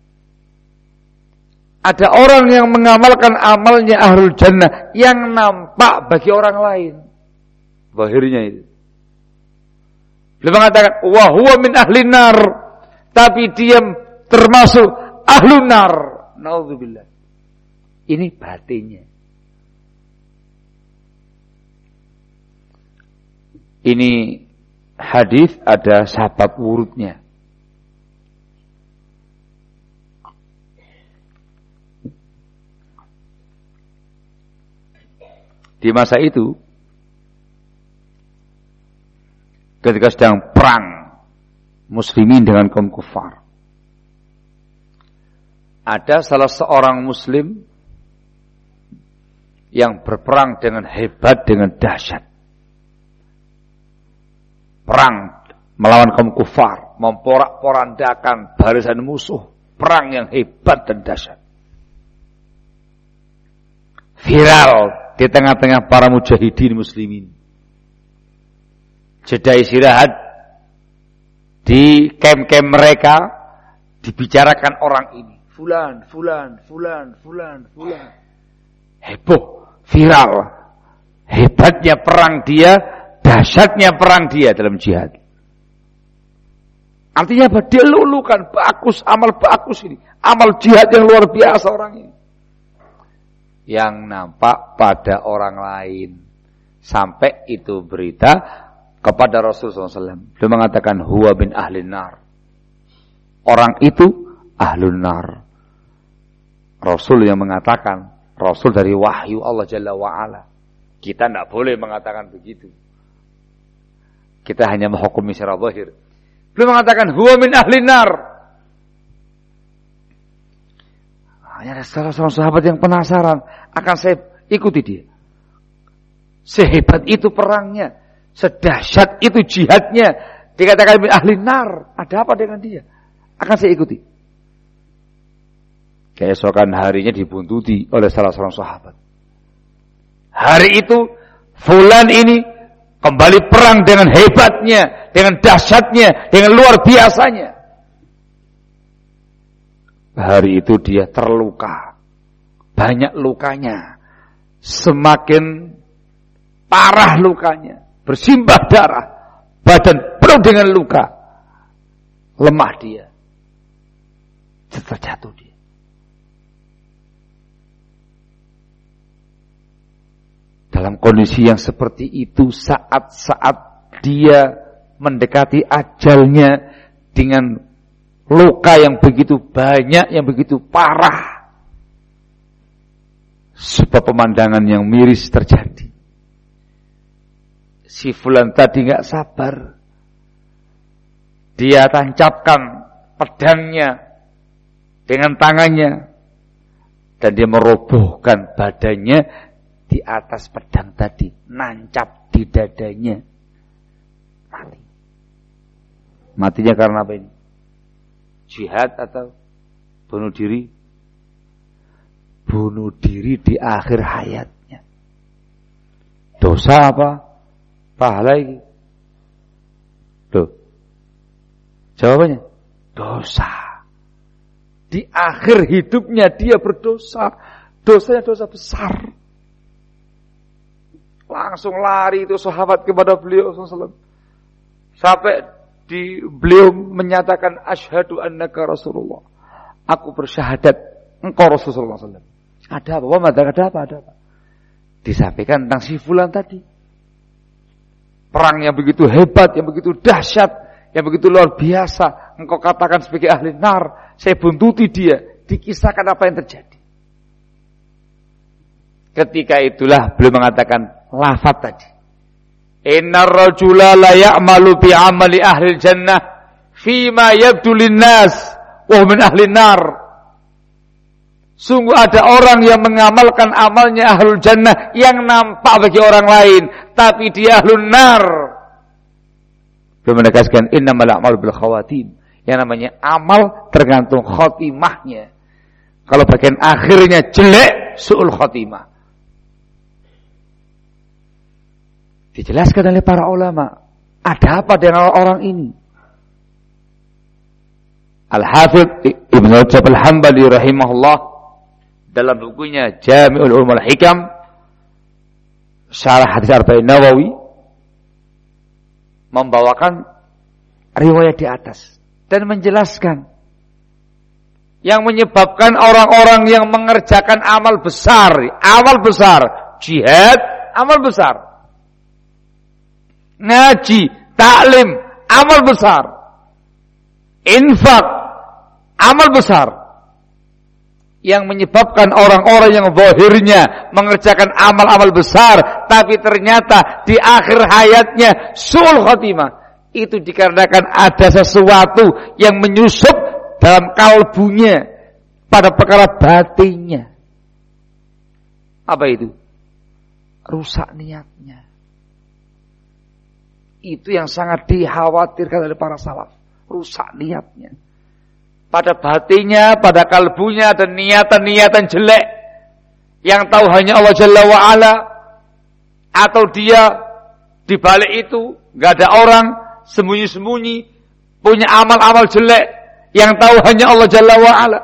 Ada orang yang mengamalkan amalnya ahlul jannah yang nampak bagi orang lain, zahirnya itu. Beliau mengatakan wa huwa min ahli nar, tapi dia termasuk ahlun nar. Naudzubillah. Ini batinnya. Ini hadis ada sahabat wurudnya. Di masa itu, ketika sedang perang muslimin dengan kaum kufar, ada salah seorang muslim yang berperang dengan hebat, dengan dahsyat. Perang melawan kaum kufar, memporak-porandakan barisan musuh, perang yang hebat dan dahsyat. Viral di tengah-tengah para mujahidin muslimin. Jeda istirahat di kem-kem mereka, dibicarakan orang ini. Fulan, fulan, fulan, fulan, fulan. Heboh, viral. Hebatnya perang dia, dahsyatnya perang dia dalam jihad. Artinya apa? Dia lulukan, bagus, amal bagus ini. Amal jihad yang luar biasa orang ini. Yang nampak pada orang lain. Sampai itu berita kepada Rasulullah shallallahu alaihi wasallam. Beliau mengatakan huwa bin ahlin nar. Orang itu ahlun nar. Rasul yang mengatakan Rasul dari wahyu Allah Jalla wa'ala. Kita tidak boleh mengatakan begitu. Kita hanya menghukumi secara zahir. Beliau mengatakan huwa min ahli nar. Hanya ada salah seorang sahabat yang penasaran, akan saya ikuti dia. Sehebat itu perangnya, sedahsyat itu jihadnya, dikatakan min ahli nar. Ada apa dengan dia? Akan saya ikuti. Keesokan harinya dibuntuti oleh salah seorang sahabat. Hari itu fulan ini kembali perang dengan hebatnya, dengan dahsyatnya, dengan luar biasanya. Hari itu dia terluka. Banyak lukanya. Semakin parah lukanya. Bersimbah darah. Badan penuh dengan luka. Lemah dia. Terjatuh dia. Dalam kondisi yang seperti itu, saat-saat dia mendekati ajalnya dengan luka yang begitu banyak, yang begitu parah, sebuah pemandangan yang miris terjadi. Si fulan tadi gak sabar. Dia tancapkan pedangnya dengan tangannya dan dia merobohkan badannya di atas pedang tadi, nancap di dadanya. Mati. Matinya karena apa ini? Jihad atau bunuh diri? Bunuh diri di akhir hayatnya. Dosa apa? Pahala ini? Tuh. Jawabannya? Dosa. Di akhir hidupnya dia berdosa. Dosanya dosa besar. Langsung lari itu sahabat kepada beliau sallallahu alaihi wasallam. Sampai di beliau menyatakan asyhadu annaka Rasulullah. Aku bersyahadat engkau Rasulullah sallallahu alaihi wasallam. Ada apa? Wa madza ada apa? Ada apa? Disampaikan tentang si fulan tadi. Perang yang begitu hebat, yang begitu dahsyat, yang begitu luar biasa. Engkau katakan sebagai ahli nar, saya buntuti dia. Dikisahkan apa yang terjadi. Ketika itulah beliau mengatakan lafaz tadi. Innar rajula la ya'malu bi 'amali ahli jannah fima yabdu lin-nas wa min ahli nar. Sungguh ada orang yang mengamalkan amalnya ahlul jannah yang nampak bagi orang lain, tapi dia ahlun nar. Beliau menegaskan innamal a'malu bil khawatim. Yang namanya amal tergantung khotimahnya. Kalau bagian akhirnya jelek, su'ul khotimah. Dijelaskan oleh para ulama, ada apa dengan orang ini? Al-Hafidz Ibnu Rajab Al-Hambali rahimahullah dalam bukunya Jami'ul Ulum Al-Hikam Syarah Hadis Arba'in Nawawi membawakan riwayat di atas dan menjelaskan yang menyebabkan orang-orang yang mengerjakan amal besar, amal besar, jihad, amal besar, ngaji, taklim, amal besar, infak, amal besar, yang menyebabkan orang-orang yang zahirnya mengerjakan amal-amal besar tapi ternyata di akhir hayatnya su'ul khatimah, itu dikarenakan ada sesuatu yang menyusup dalam kalbunya pada perkara batinnya. Apa itu? Rusak niatnya. Itu yang sangat dikhawatirkan oleh para salaf. Rusak niatnya. Pada batinnya, pada kalbunya ada niatan-niatan jelek. Yang tahu hanya Allah Jalla wa'ala. Atau dia di balik itu gak ada orang, sembunyi-sembunyi, punya amal-amal jelek. Yang tahu hanya Allah Jalla wa'ala.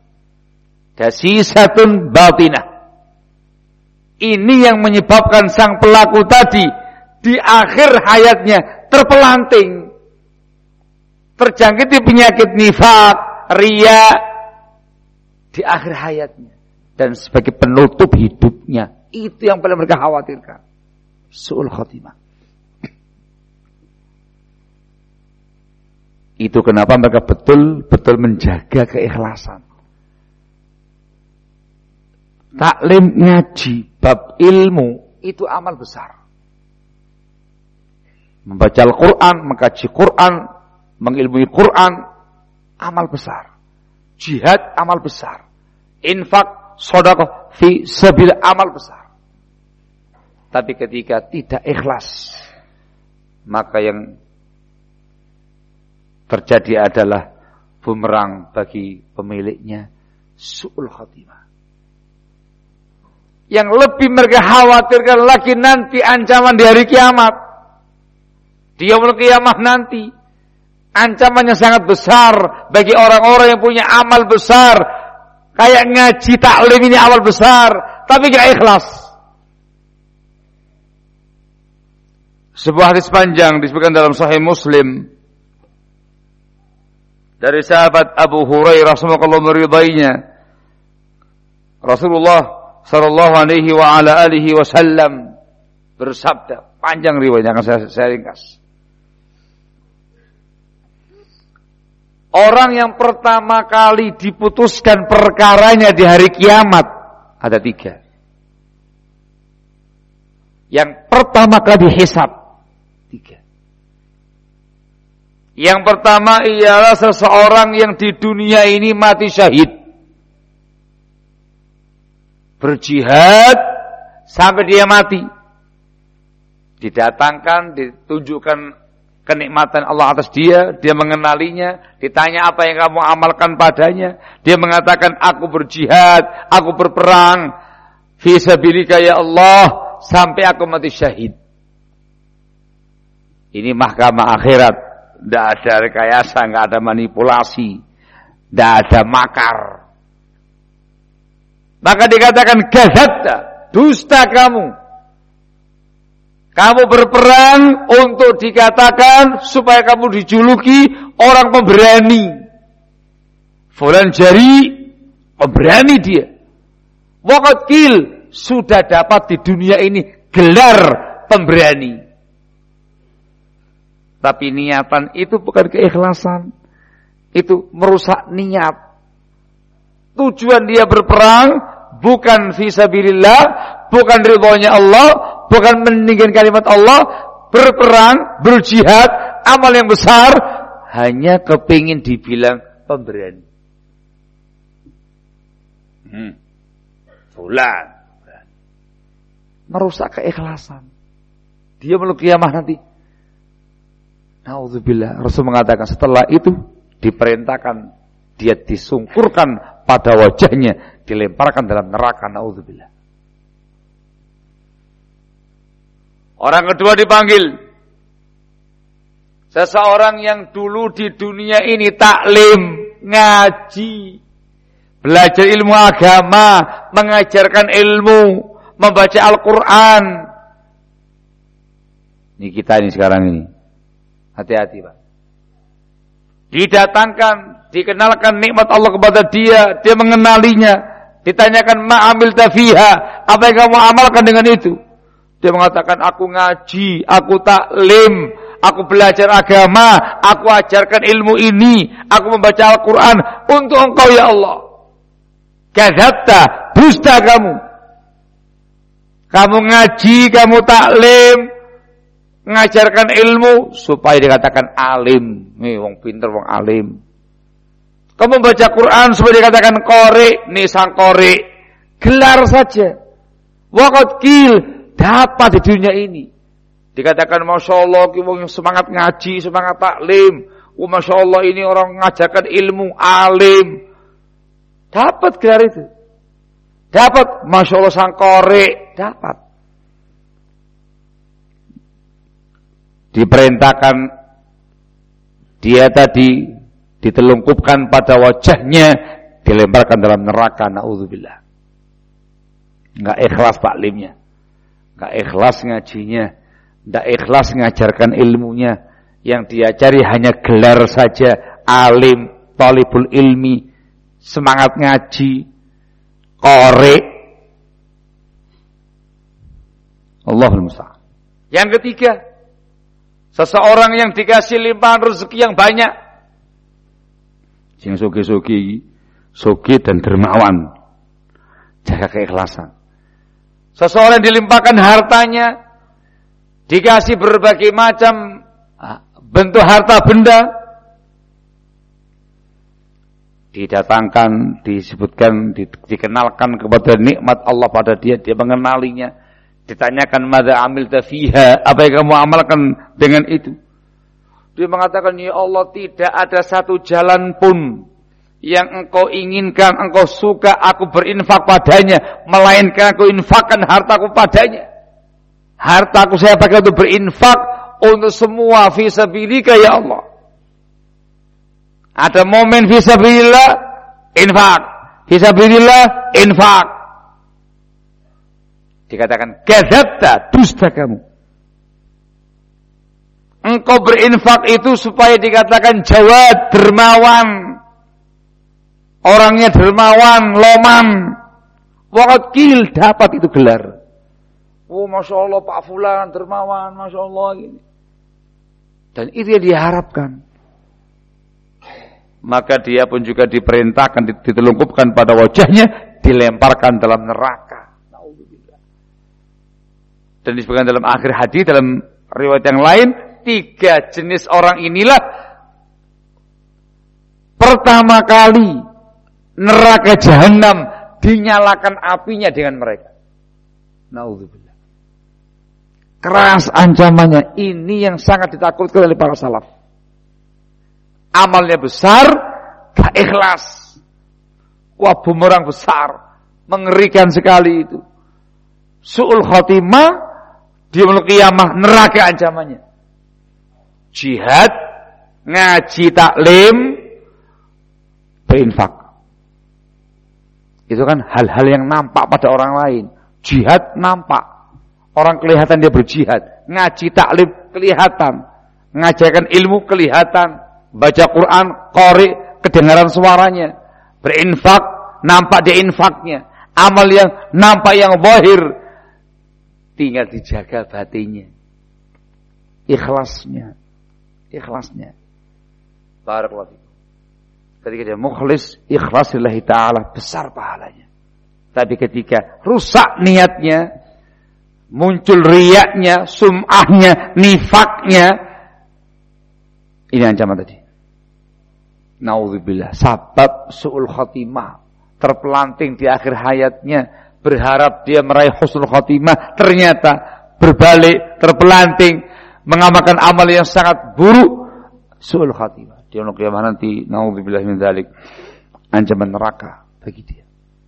Dasisatun batinah. Ini yang menyebabkan sang pelaku tadi di akhir hayatnya terpelanting, terjangkiti penyakit nifaq, riya di akhir hayatnya dan sebagai penutup hidupnya. Itu yang paling mereka khawatirkan, su'ul khatimah. Itu kenapa mereka betul-betul menjaga keikhlasan. taklim ngaji bab ilmu itu amal besar. Membaca Al-Quran, mengkaji Quran, mengilmui Quran, amal besar. Jihad, amal besar. Infak, sedekah, fi sabilillah, amal besar. Tapi ketika tidak ikhlas, maka yang terjadi adalah bumerang bagi pemiliknya, su'ul khatimah. Yang lebih mereka khawatirkan lagi nanti ancaman di hari kiamat. Di yaumul qiyamah nanti ancamannya sangat besar bagi orang-orang yang punya amal besar. Kayak ngaji taklim ini amal besar, tapi gak ikhlas. Sebuah hadis panjang disebutkan dalam Sahih Muslim dari sahabat Abu Hurairah semoga Allah meridainya. Rasulullah sallallahu alaihi wa ala alihi wasallam bersabda, panjang riwayatnya akan saya, saya ringkas. Orang yang pertama kali diputuskan perkaranya di hari kiamat ada tiga. Yang pertama kali dihisab tiga. Yang pertama ialah seseorang yang di dunia ini mati syahid, berjihad sampai dia mati, didatangkan, ditunjukkan kenikmatan Allah atas dia, dia mengenalinya, ditanya apa yang kamu amalkan padanya, dia mengatakan aku berjihad, aku berperang fi sabilika ya Allah sampai aku mati syahid. Ini mahkamah akhirat, tidak ada rekayasa, tidak ada manipulasi, tidak ada makar. Maka dikatakan kadzabta, dusta kamu. Kamu berperang untuk dikatakan supaya kamu dijuluki orang pemberani. Fulan jari, pemberani dia. Waqatil, sudah dapat di dunia ini gelar pemberani. Tapi niatan itu bukan keikhlasan. Itu merusak niat. Tujuan dia berperang bukan fisabilillah, bukan ridhonya Allah, bukan meninggikan kalimat Allah, berperang, berjihad, amal yang besar, hanya kepingin dibilang pemberani. Hmm. Fulan. Merusak keikhlasan. Dia meluk kiamah nanti. Nauzubillah. Rasul mengatakan setelah itu diperintahkan dia disungkurkan pada wajahnya, dilemparkan dalam neraka. Nauzubillah. Orang kedua dipanggil. Seseorang yang dulu di dunia ini taklim, ngaji, belajar ilmu agama, mengajarkan ilmu, membaca Al-Quran. Ini kita ini sekarang ini. Hati-hati Pak. Didatangkan, dikenalkan nikmat Allah kepada dia, dia mengenalinya. Ditanyakan ma'amil tafiha, apa yang kamu amalkan dengan itu? Dia mengatakan, aku ngaji, aku taklim, aku belajar agama, aku ajarkan ilmu ini, aku membaca Al-Quran untuk engkau ya Allah. Kadzabta, dusta kamu. Kamu ngaji, kamu taklim, mengajarkan ilmu supaya dikatakan alim. Nih, wong pinter, wong alim. Kamu membaca Quran supaya dikatakan qori, nih sang qori. Gelar saja. Waqad qil, dapat di dunia ini. Dikatakan Masya Allah, yang semangat ngaji, semangat taklim. Oh, Masya Allah, ini orang mengajarkan ilmu, alim. Dapat gelar itu. Dapat, Masya Allah sang qori. Dapat. Diperintahkan dia tadi ditelungkupkan pada wajahnya, dilemparkan dalam neraka. Na'udzubillah. Enggak ikhlas taklimnya, enggak ikhlas ngajinya, enggak ikhlas ngajarkan ilmunya. Yang dia cari hanya gelar saja, alim, talibul ilmi, semangat ngaji, qori. Allahul musta'an. Yang ketiga, seseorang yang dikasih limpahan rezeki yang banyak. Sing soge-soge, soge dan dermawan. jaga keikhlasan. Seseorang dilimpahkan hartanya, dikasih berbagai macam bentuk harta benda, didatangkan, disebutkan, di, dikenalkan kepada nikmat Allah pada dia, dia mengenalinya, ditanyakan madza amilta fiha, apa yang kamu amalkan dengan itu? Dia mengatakan, ya Allah, tidak ada satu jalan pun yang engkau inginkan, engkau suka aku berinfak padanya, melainkan aku infakkan hartaku padanya. Hartaku saya pakai untuk berinfak untuk semua fisabilika ya Allah. Ada momen fisabilillah, infak. Fisabilillah, infak. Dikatakan kadzabta, dusta kamu. Engkau berinfak itu supaya dikatakan jawad, dermawan. Orangnya dermawan, loman. Wakil dapat itu gelar. Oh, Masya Allah Pak Fulan dermawan, Masya Allah. Dan itu yang diharapkan. Maka dia pun juga diperintahkan, ditelungkupkan pada wajahnya, dilemparkan dalam neraka. Dan disebutkan dalam akhir hadis, dalam riwayat yang lain, tiga jenis orang inilah pertama kali neraka jahanam dinyalakan apinya dengan mereka. Naudzubillah. Keras ancamannya. Ini yang sangat ditakutkan oleh para salaf. Amalnya besar, gak ikhlas. Wah, bumerang besar, mengerikan sekali itu. Su'ul khotimah, di yaumul qiyamah, neraka ancamannya. Jihad, ngaji taklim, berinfak. Itu kan hal-hal yang nampak pada orang lain. Jihad nampak. Orang kelihatan dia berjihad. Ngaji taklim kelihatan. Ngajarkan ilmu kelihatan. Baca Quran, qari, kedengaran suaranya. Berinfak, nampak dia infaknya. Amal yang nampak yang zahir. Tinggal dijaga batinnya. Ikhlasnya. Ikhlasnya. Barakallahu fikum. Ketika dia mukhlis, ikhlas lillahi ta'ala, besar pahalanya. Tapi ketika rusak niatnya, muncul riyaknya, sum'ahnya, nifaknya, ini ancaman tadi. Naudzubillah, sabab su'ul khatimah, terpelanting di akhir hayatnya, berharap dia meraih husnul khatimah, ternyata berbalik, terpelanting, mengamalkan amal yang sangat buruk, su'ul khatimah. Di yaumul qiyamah nanti, naudzubillah min dzalik, ancaman neraka bagi dia.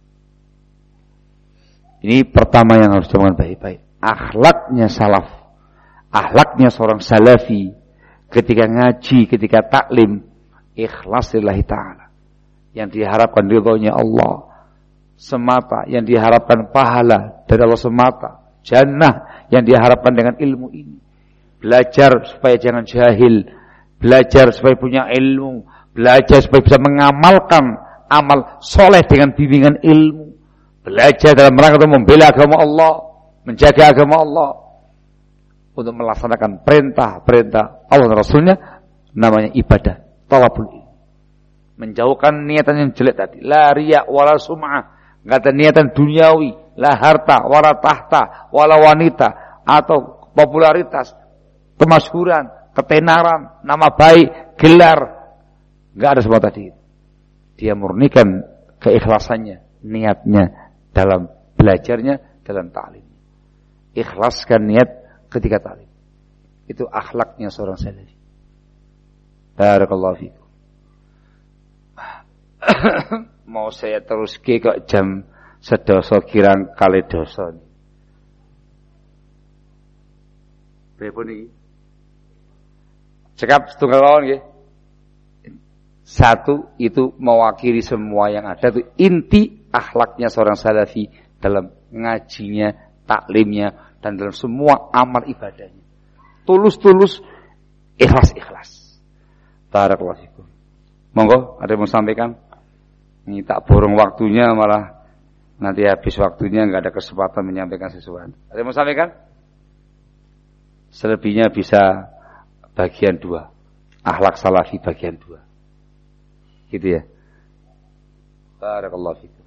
Ini pertama yang harus dijaga baik-baik. Akhlaknya salaf, akhlaknya seorang salafi, ketika ngaji, ketika taklim, ikhlas lillahi ta'ala. Yang diharapkan ridhonya Allah semata, yang diharapkan pahala dari Allah semata, jannah yang diharapkan dengan ilmu ini. Belajar supaya jangan jahil, belajar supaya punya ilmu, belajar supaya bisa mengamalkan amal soleh dengan bimbingan ilmu, belajar dalam rangka untuk membela agama Allah, menjaga agama Allah, untuk melaksanakan perintah-perintah Allah dan Rasulnya, namanya ibadah, talabul ilmi. Menjauhkan niatan yang jelek tadi, la riya wala sum'ah, enggak ada niatan duniawi, la harta wala tahta wala wanita, atau popularitas, kemasyhuran, ketenaran, nama baik, gelar, enggak ada semua tadi. Dia murnikan keikhlasannya, niatnya dalam belajarnya, dalam ta'lim. Ikhlaskan niat ketika ta'lim. Itu akhlaknya seorang salafi. Barakallahu fikum. Mau saya terus ke kok jam sedoso kirang kali dosa. Pripun iki? Cekap setunggal lawan nggih. Satu itu mewakili semua yang ada, itu inti akhlaknya seorang salafi dalam ngajinya, taklimnya, dan dalam semua amal ibadahnya. Tulus-tulus, ikhlas-ikhlas. Barakallahu fikum. Monggo, ada yang mau sampaikan? Ini tak borong waktunya, malah nanti habis waktunya nggak ada kesempatan menyampaikan sesuatu. Ada yang mau sampaikan? Selebihnya bisa bagian dua. Akhlak salafi bagian dua. Gitu ya. Barakallahu fikum.